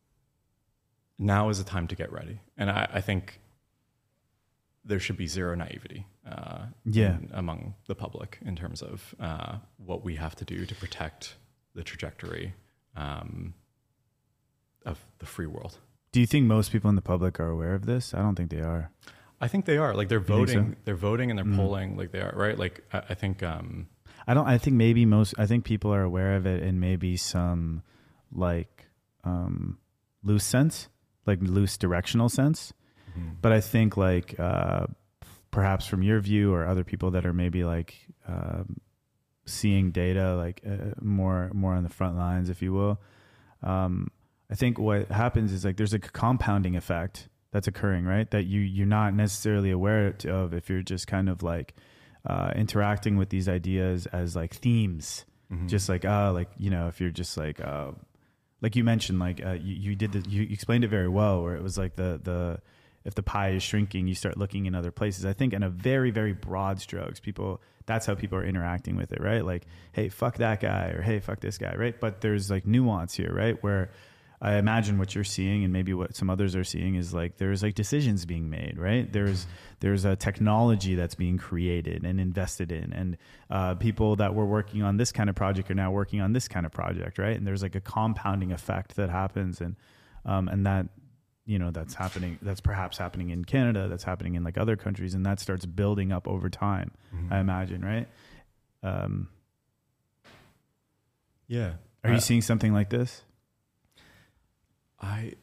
S2: now is the time to get ready. And I, I think there should be zero naivety uh,
S1: yeah.
S2: in, among the public in terms of uh, what we have to do to protect the trajectory um, of the free world.
S1: Do you think most people in the public are aware of this? I don't think they are.
S2: I think they are. Like they're
S1: You think
S2: voting,
S1: so?
S2: they're voting and they're
S1: Mm.
S2: polling like they are, right? Like I, I think, um,
S1: I don't, I think maybe most, I think people are aware of it in maybe some like um, loose sense, like loose directional sense.
S2: mhm.
S1: But I think like uh, perhaps from your view or other people that are maybe like um, seeing data like uh, more more on the front lines, if you will. Um, I think what happens is like there's a compounding effect that's occurring, right? That you you're not necessarily aware of if you're just kind of like uh, interacting with these ideas as like themes,
S2: Mhm.
S1: just like uh like you know if you're just like uh like you mentioned like uh, you you did the, you explained it very well where it was like the the if the pie is shrinking, you start looking in other places. I think in a very, very broad strokes, people, that's how people are interacting with it, right? Like, hey, fuck that guy, or hey, fuck this guy, right? But there's like nuance here, right? Where I imagine what you're seeing and maybe what some others are seeing is like, there's like decisions being made, right? There's, there's a technology that's being created and invested in. And uh, people that were working on this kind of project are now working on this kind of project, right? And there's like a compounding effect that happens. And, um, and that, you know, that's happening, that's perhaps happening in Canada, that's happening in like other countries, and that starts building up over time,
S2: Mhm.
S1: I imagine, right? Um,
S2: Yeah.
S1: are you
S2: Uh,
S1: seeing something like this?
S2: I,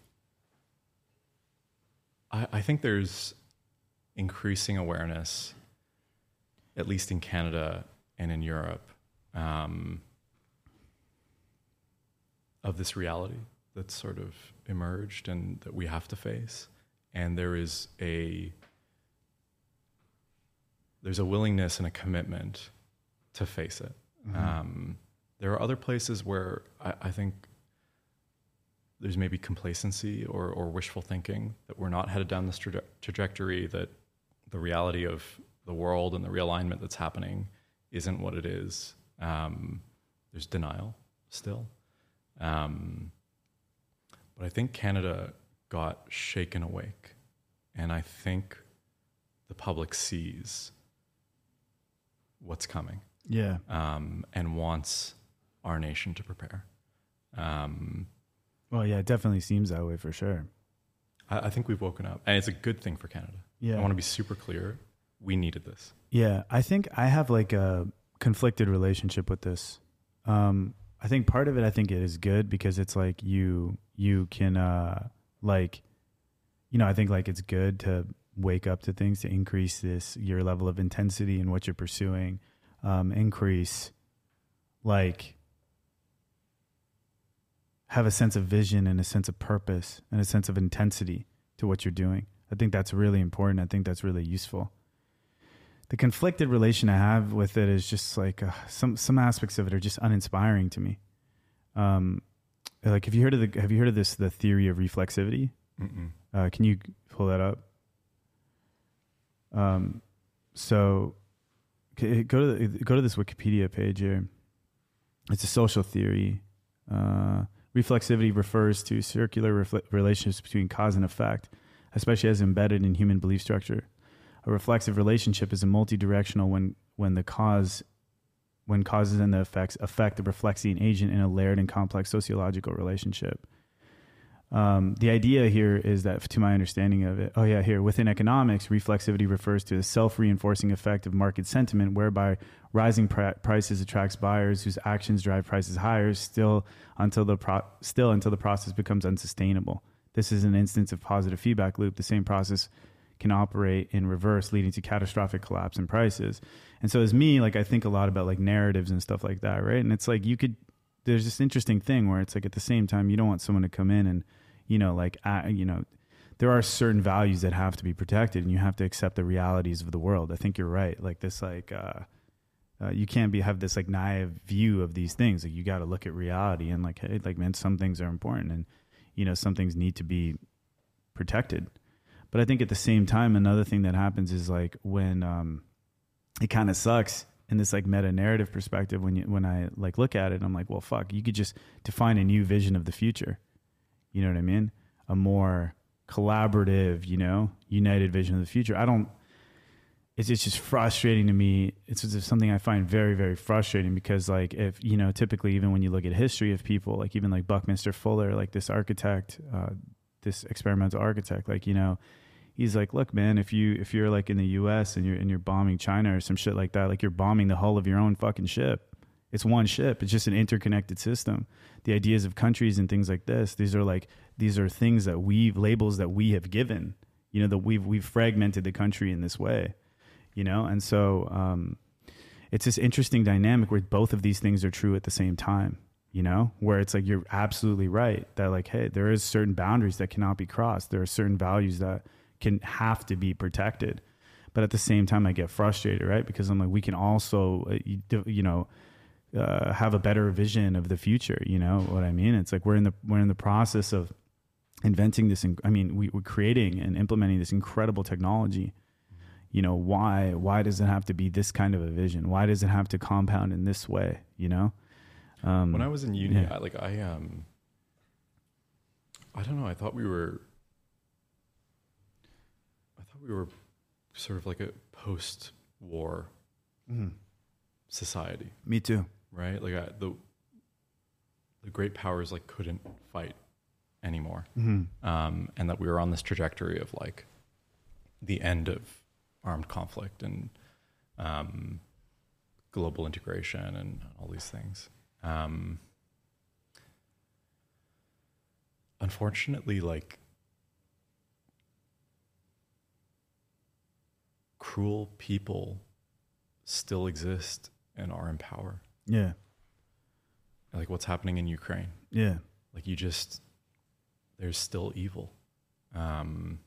S2: I I think there's increasing awareness, at least in Canada and in Europe, um, of this reality that's sort of emerged and that we have to face. And there is a there's a willingness and a commitment to face it.
S1: Mhm.
S2: Um, there are other places where I, I think there's maybe complacency or, or wishful thinking that we're not headed down this traje- trajectory, that the reality of the world and the realignment that's happening isn't what it is. Um, there's denial still. Um, but I think Canada got shaken awake, and I think the public sees what's coming
S1: Yeah.
S2: um, and wants our nation to prepare. Um,
S1: Well, yeah, it definitely seems that way for sure.
S2: I, I think we've woken up, and it's a good thing for Canada.
S1: Yeah.
S2: I want to be super clear. We needed this.
S1: Yeah, I think I have like a conflicted relationship with this. Um, I think part of it, I think it is good because it's like you you can uh, like, you know, I think like it's good to wake up to things, to increase this your level of intensity in what you're pursuing, um, increase like have a sense of vision and a sense of purpose and a sense of intensity to what you're doing. I think that's really important. I think that's really useful. The conflicted relation I have with it is just like uh, some some aspects of it are just uninspiring to me. Um, like have you heard of the have you heard of this the theory of reflexivity?
S2: Mm-mm.
S1: Uh, can you pull that up? Um, so c- go to the, go to this Wikipedia page here. It's a social theory. Uh, reflexivity refers to circular refle- relationships between cause and effect, especially as embedded in human belief structure. A reflexive relationship is a multi-directional when when the cause when causes and the effects affect the reflexing agent in a layered and complex sociological relationship. Um, the idea here is that, to my understanding of it, oh yeah, here within economics, reflexivity refers to the self-reinforcing effect of market sentiment, whereby rising pr- prices attracts buyers whose actions drive prices higher, still until the pro- still until the process becomes unsustainable. This is an instance of positive feedback loop. The same process can operate in reverse, leading to catastrophic collapse in prices. And so, as me, like I think a lot about like narratives and stuff like that, right? And it's like you could. There's this interesting thing where it's like at the same time you don't want someone to come in and, you know, like, uh, you know, there are certain values that have to be protected and you have to accept the realities of the world. I think you're right. Like this, like, uh, uh, you can't be, have this like naive view of these things. Like you got to look at reality and like, hey, like, man, some things are important and, you know, some things need to be protected. But I think at the same time, another thing that happens is like when, um, it kind of sucks in this like meta narrative perspective, when you, when I like look at it, I'm like, well, fuck, you could just define a new vision of the future. You know what I mean? a more collaborative, you know, united vision of the future. I don't, it's, it's just frustrating to me. It's just something I find very, very frustrating because like if, you know, typically even when you look at history of people, like even like Buckminster Fuller, like this architect, uh, this experimental architect, like, you know, he's like, look, man, if you, if you're like in the U S and you're, and you're bombing China or some shit like that, like you're bombing the hull of your own fucking ship. It's one ship. It's just an interconnected system. The ideas of countries and things like this, these are like, these are things that we've, labels that we have given, you know, that we've, we've fragmented the country in this way, you know? And so um, it's this interesting dynamic where both of these things are true at the same time, you know, where it's like, you're absolutely right that like, hey, there is certain boundaries that cannot be crossed. There are certain values that can have to be protected. But at the same time, I get frustrated, right? Because I'm like, we can also, uh, you, you know, uh, have a better vision of the future. You know what I mean? It's like, we're in the, we're in the process of inventing this. I mean, we, we're creating and implementing this incredible technology. You know, why, why does it have to be this kind of a vision? Why does it have to compound in this way? You know? Um,
S2: when I was in uni,
S1: yeah.
S2: I, like I, um, I don't know. I thought we were, I thought we were sort of like a post-war
S1: mm-hmm.
S2: society.
S1: Me too.
S2: Right? Like I, the, the great powers like couldn't fight anymore.
S1: Mm-hmm.
S2: Um, and that we were on this trajectory of like the end of armed conflict and, um, global integration and all these things. Um, unfortunately, like cruel people still exist and are in power.
S1: Yeah.
S2: Like what's happening in Ukraine.
S1: Yeah.
S2: Like you just, there's still evil. Um,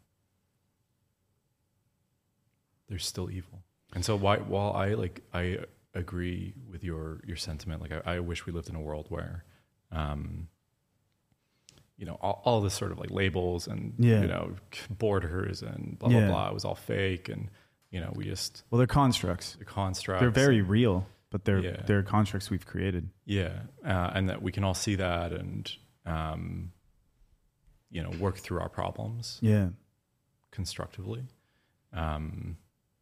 S2: there's still evil. And so why, while I like, I agree with your, your sentiment, like I, I wish we lived in a world where, um, you know, all, all this sort of like labels and,
S1: yeah.
S2: you know, borders and blah,
S1: yeah.
S2: blah, blah, it was all fake. And, you know, we just,
S1: well, they're constructs.
S2: the constructs.
S1: They're very real, but they're,
S2: yeah.
S1: they're constructs we've created.
S2: Yeah. Uh, and that we can all see that and, um, you know, work through our problems.
S1: Yeah.
S2: Constructively. Um,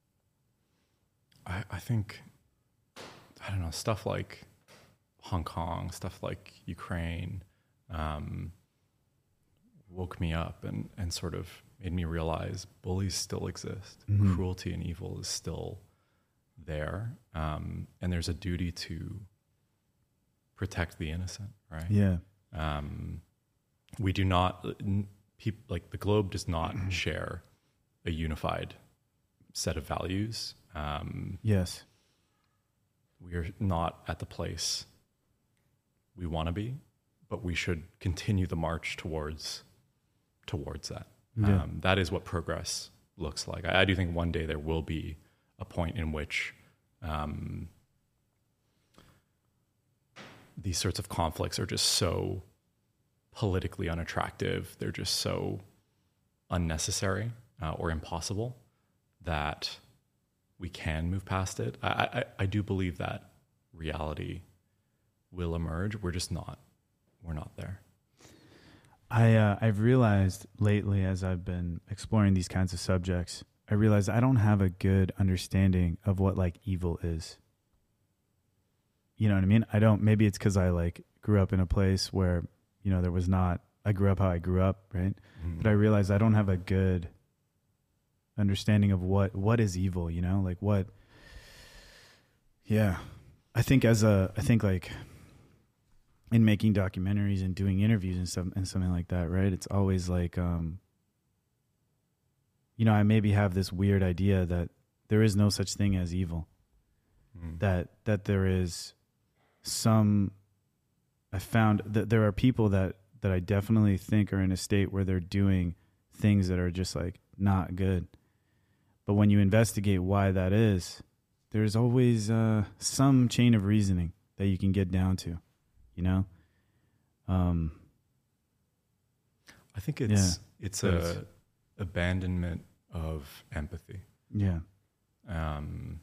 S2: I, I think, I don't know, stuff like Hong Kong, stuff like Ukraine, um, woke me up and, and sort of made me realize bullies still exist. Mm-hmm. Cruelty and evil is still there. Um, and there's a duty to protect the innocent, right?
S1: Yeah.
S2: Um, we do not, people like the globe does not share a unified set of values. Um,
S1: yes.
S2: We are not at the place we want to be, but we should continue the march towards towards that.
S1: Yeah.
S2: Um, that is what progress looks like. I, I do think one day there will be a point in which um, these sorts of conflicts are just so politically unattractive. They're just so unnecessary uh, or impossible that we can move past it. I, I, I do believe that reality will emerge. We're just not. We're not there.
S1: I uh, I've realized lately as I've been exploring these kinds of subjects, I realized I don't have a good understanding of what like evil is. You know what I mean? I don't. Maybe it's because I like grew up in a place where you know there was not. I grew up how I grew up, right? Mm-hmm. But I realized I don't have a good understanding of what what is evil. You know, like what. Yeah, I think as a I think like. in making documentaries and doing interviews and stuff and something like that, right? It's always like, um, you know, I maybe have this weird idea that there is no such thing as evil. Mm. That that there is some. I found that there are people that that I definitely think are in a state where they're doing things that are just like not good. But when you investigate why that is, there's always uh, some chain of reasoning that you can get down to. You know, um,
S2: I think it's yeah, it's a it's, abandonment of empathy.
S1: Yeah.
S2: Um,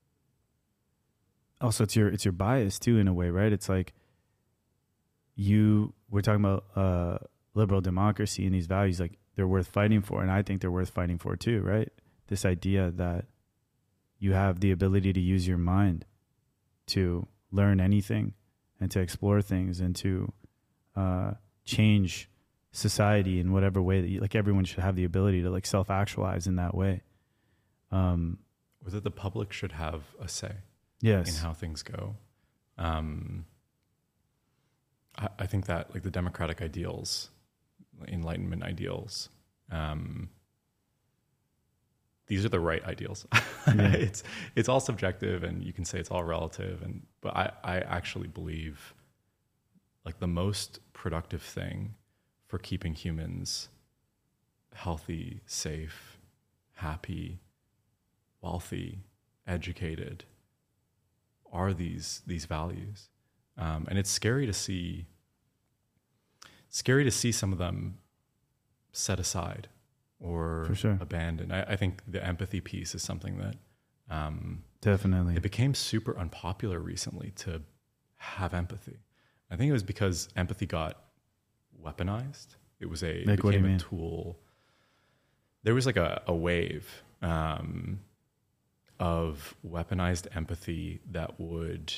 S1: also, it's your it's your bias too, in a way, right? It's like you we're talking about uh, liberal democracy and these values, like they're worth fighting for. And I think they're worth fighting for too, right? This idea that you have the ability to use your mind to learn anything and to explore things and to uh, change society in whatever way that you, like everyone should have the ability to like self-actualize in that way. Um,
S2: or that the public should have a say
S1: yes.
S2: in how things go. Um, I, I think that like the democratic ideals, Enlightenment ideals, um, these are the right ideals. Yeah. it's it's all subjective, and you can say it's all relative. And but I, I actually believe like the most productive thing for keeping humans healthy, safe, happy, wealthy, educated are these these values. Um, and it's scary to see scary to see some of them set aside or
S1: For sure.
S2: abandoned. I, I think the empathy piece is something that um,
S1: Definitely.
S2: it became super unpopular recently to have empathy. I think it was because empathy got weaponized. It was a
S1: Like,
S2: it
S1: what do you
S2: became a
S1: mean?
S2: tool. There was like a, a wave um, of weaponized empathy that would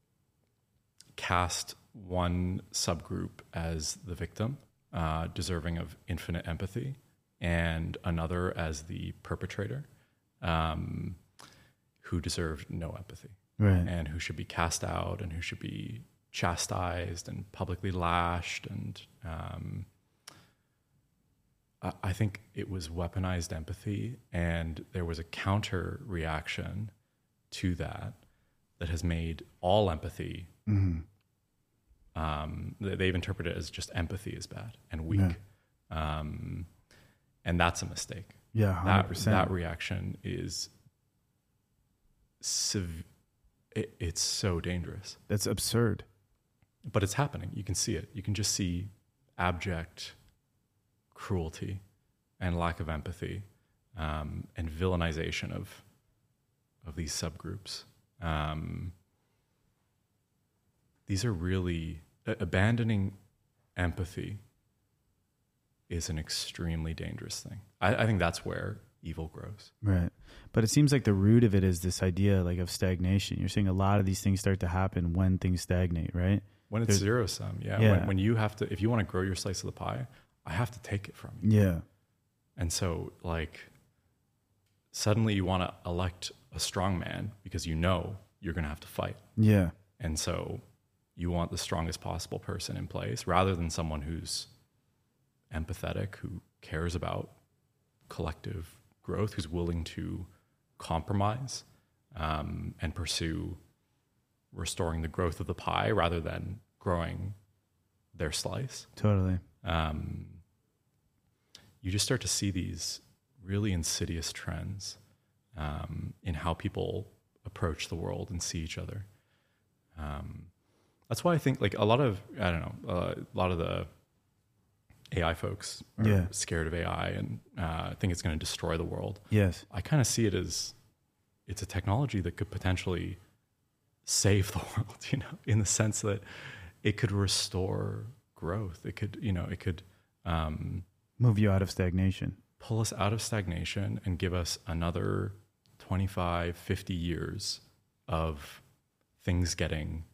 S2: cast one subgroup as the victim, uh, deserving of infinite empathy, and another as the perpetrator, um, who deserved no empathy,
S1: Right.
S2: and who should be cast out, and who should be chastised and publicly lashed. And um, I, I think it was weaponized empathy, and there was a counter reaction to that that has made all empathy.
S1: Mm-hmm.
S2: Um, they- they've interpreted it as just empathy is bad and weak.
S1: Yeah.
S2: Um, and that's a mistake.
S1: Yeah, one hundred
S2: That,
S1: percent.
S2: that reaction is, sev- it, it's so dangerous,
S1: That's absurd.
S2: but it's happening. You can see it. You can just see abject cruelty and lack of empathy, um, and villainization of, of these subgroups. Um, these are really, uh, abandoning empathy is an extremely dangerous thing. I, I think that's where evil grows.
S1: Right. But it seems like the root of it is this idea like of stagnation. You're seeing a lot of these things start to happen when things stagnate, right?
S2: When it's
S1: There's-
S2: zero sum, yeah.
S1: Yeah.
S2: When, when you have to, if you want to grow your slice of the pie, I have to take it from you.
S1: Yeah.
S2: And so, like, suddenly you want to elect a strong man because you know you're going to have to fight.
S1: Yeah.
S2: And so you want the strongest possible person in place rather than someone who's empathetic, who cares about collective growth, who's willing to compromise um, and pursue restoring the growth of the pie rather than growing their slice.
S1: Totally.
S2: Um, you just start to see these really insidious trends um, in how people approach the world and see each other. Um, that's why I think like a lot of, I don't know, uh, a lot of the A I folks are
S1: Yeah.
S2: scared of A I and uh, think it's going to destroy the world.
S1: Yes.
S2: I kind of see it as it's a technology that could potentially save the world, you know, in the sense that it could restore growth. It could, you know, it could um,
S1: Move you out of stagnation.
S2: pull us out of stagnation and give us another twenty-five, fifty years of things getting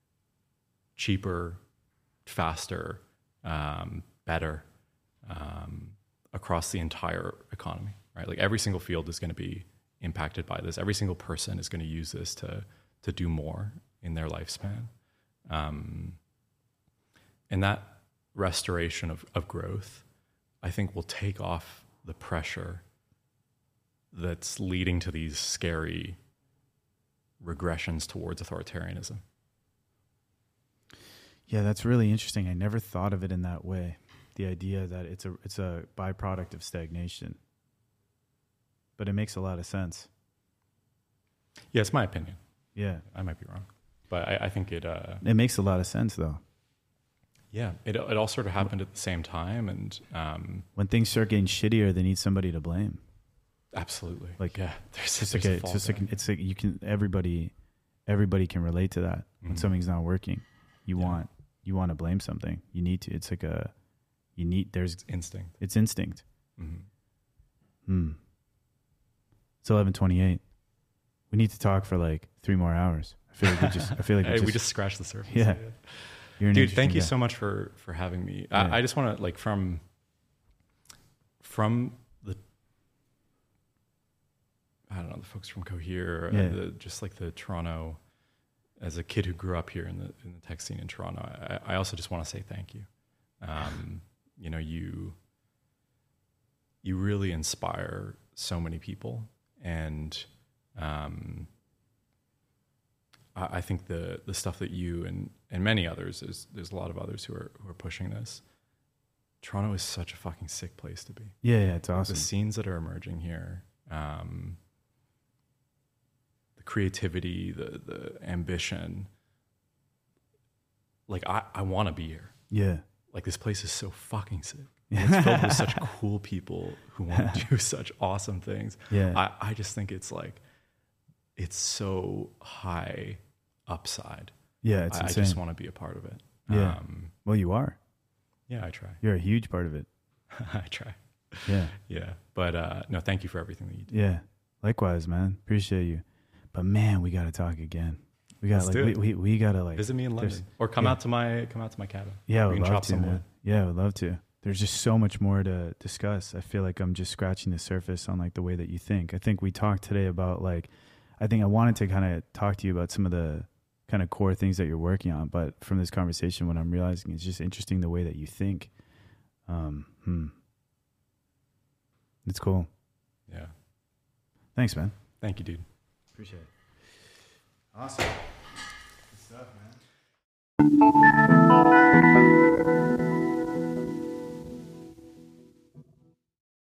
S2: cheaper, faster, um, better um, across the entire economy, right? Like every single field is going to be impacted by this. Every single person is going to use this to to do more in their lifespan. Um, and that restoration of, of growth, I think, will take off the pressure that's leading to these scary regressions towards authoritarianism.
S1: Yeah, that's really interesting. I never thought of it in that way. The idea that it's a it's a byproduct of stagnation. But it makes a lot of sense.
S2: Yeah, it's my opinion.
S1: Yeah.
S2: I might be wrong, but I, I think it. Uh,
S1: It makes a lot of sense though.
S2: yeah, it it all sort of happened at the same time, and um,
S1: When things start getting shittier, they need somebody to blame.
S2: absolutely,
S1: Like,
S2: yeah, there's,
S1: It's
S2: there's
S1: like a,
S2: a
S1: it's
S2: fall
S1: just like
S2: guy.
S1: it's like you can everybody everybody can relate to that. When
S2: Mhm.
S1: something's not working, you
S2: Yeah.
S1: want you want to blame something. You need to. It's like a you need, there's,
S2: It's instinct.
S1: it's instinct.
S2: Mm-hmm.
S1: Hmm. It's eleven twenty-eight. We need to talk for like three more hours. I feel like we just, I feel like
S2: Hey,
S1: we just,
S2: we just scratched the surface.
S1: Yeah. you're an
S2: Dude, thank
S1: interesting
S2: you
S1: guy.
S2: so much for for having me.
S1: Yeah.
S2: I, I just want to like from from the I don't know the folks from Cohere,
S1: Yeah.
S2: uh, the, just like the Toronto. As a kid who grew up here in the in the tech scene in Toronto, I, I also just want to say thank you. Um, you know, you you really inspire so many people, and um, I, I think the the stuff that you and and many others, there's there's a lot of others who are who are pushing this. Toronto is such a fucking sick place to be.
S1: Yeah, yeah, it's awesome.
S2: The scenes that are emerging here, um, the creativity, the the ambition. Like I, I want to be here.
S1: Yeah.
S2: Like this place is so fucking sick. It's filled with such cool people who want to do such awesome things.
S1: Yeah.
S2: I, I just think it's like, it's so high upside.
S1: Yeah, it's
S2: I, I
S1: insane.
S2: just want to be a part of it.
S1: Yeah.
S2: Um,
S1: Well, you are.
S2: yeah, I try.
S1: You're a huge part of it.
S2: I try.
S1: Yeah.
S2: Yeah. But uh, no, thank you for everything that you do.
S1: Yeah. Likewise, man. Appreciate you. But man, we got to talk again. We got
S2: Let's
S1: like
S2: do
S1: we,
S2: it.
S1: we we got to like
S2: Visit me in
S1: there's-
S2: London, or come
S1: yeah.
S2: out to my come out to my cabin.
S1: Yeah, I
S2: We
S1: would
S2: can
S1: love
S2: chop
S1: to,
S2: some
S1: man.
S2: wood.
S1: Yeah, I would love to. There's just so much more to discuss. I feel like I'm just scratching the surface on like the way that you think. I think we talked today about like, I think I wanted to kind of talk to you about some of the kind of core things that you're working on. But from this conversation, what I'm realizing is just interesting the way that you think. Um, hmm. It's cool.
S2: Yeah.
S1: Thanks, man.
S2: Thank you, dude.
S1: Appreciate it. Awesome. Good stuff, man.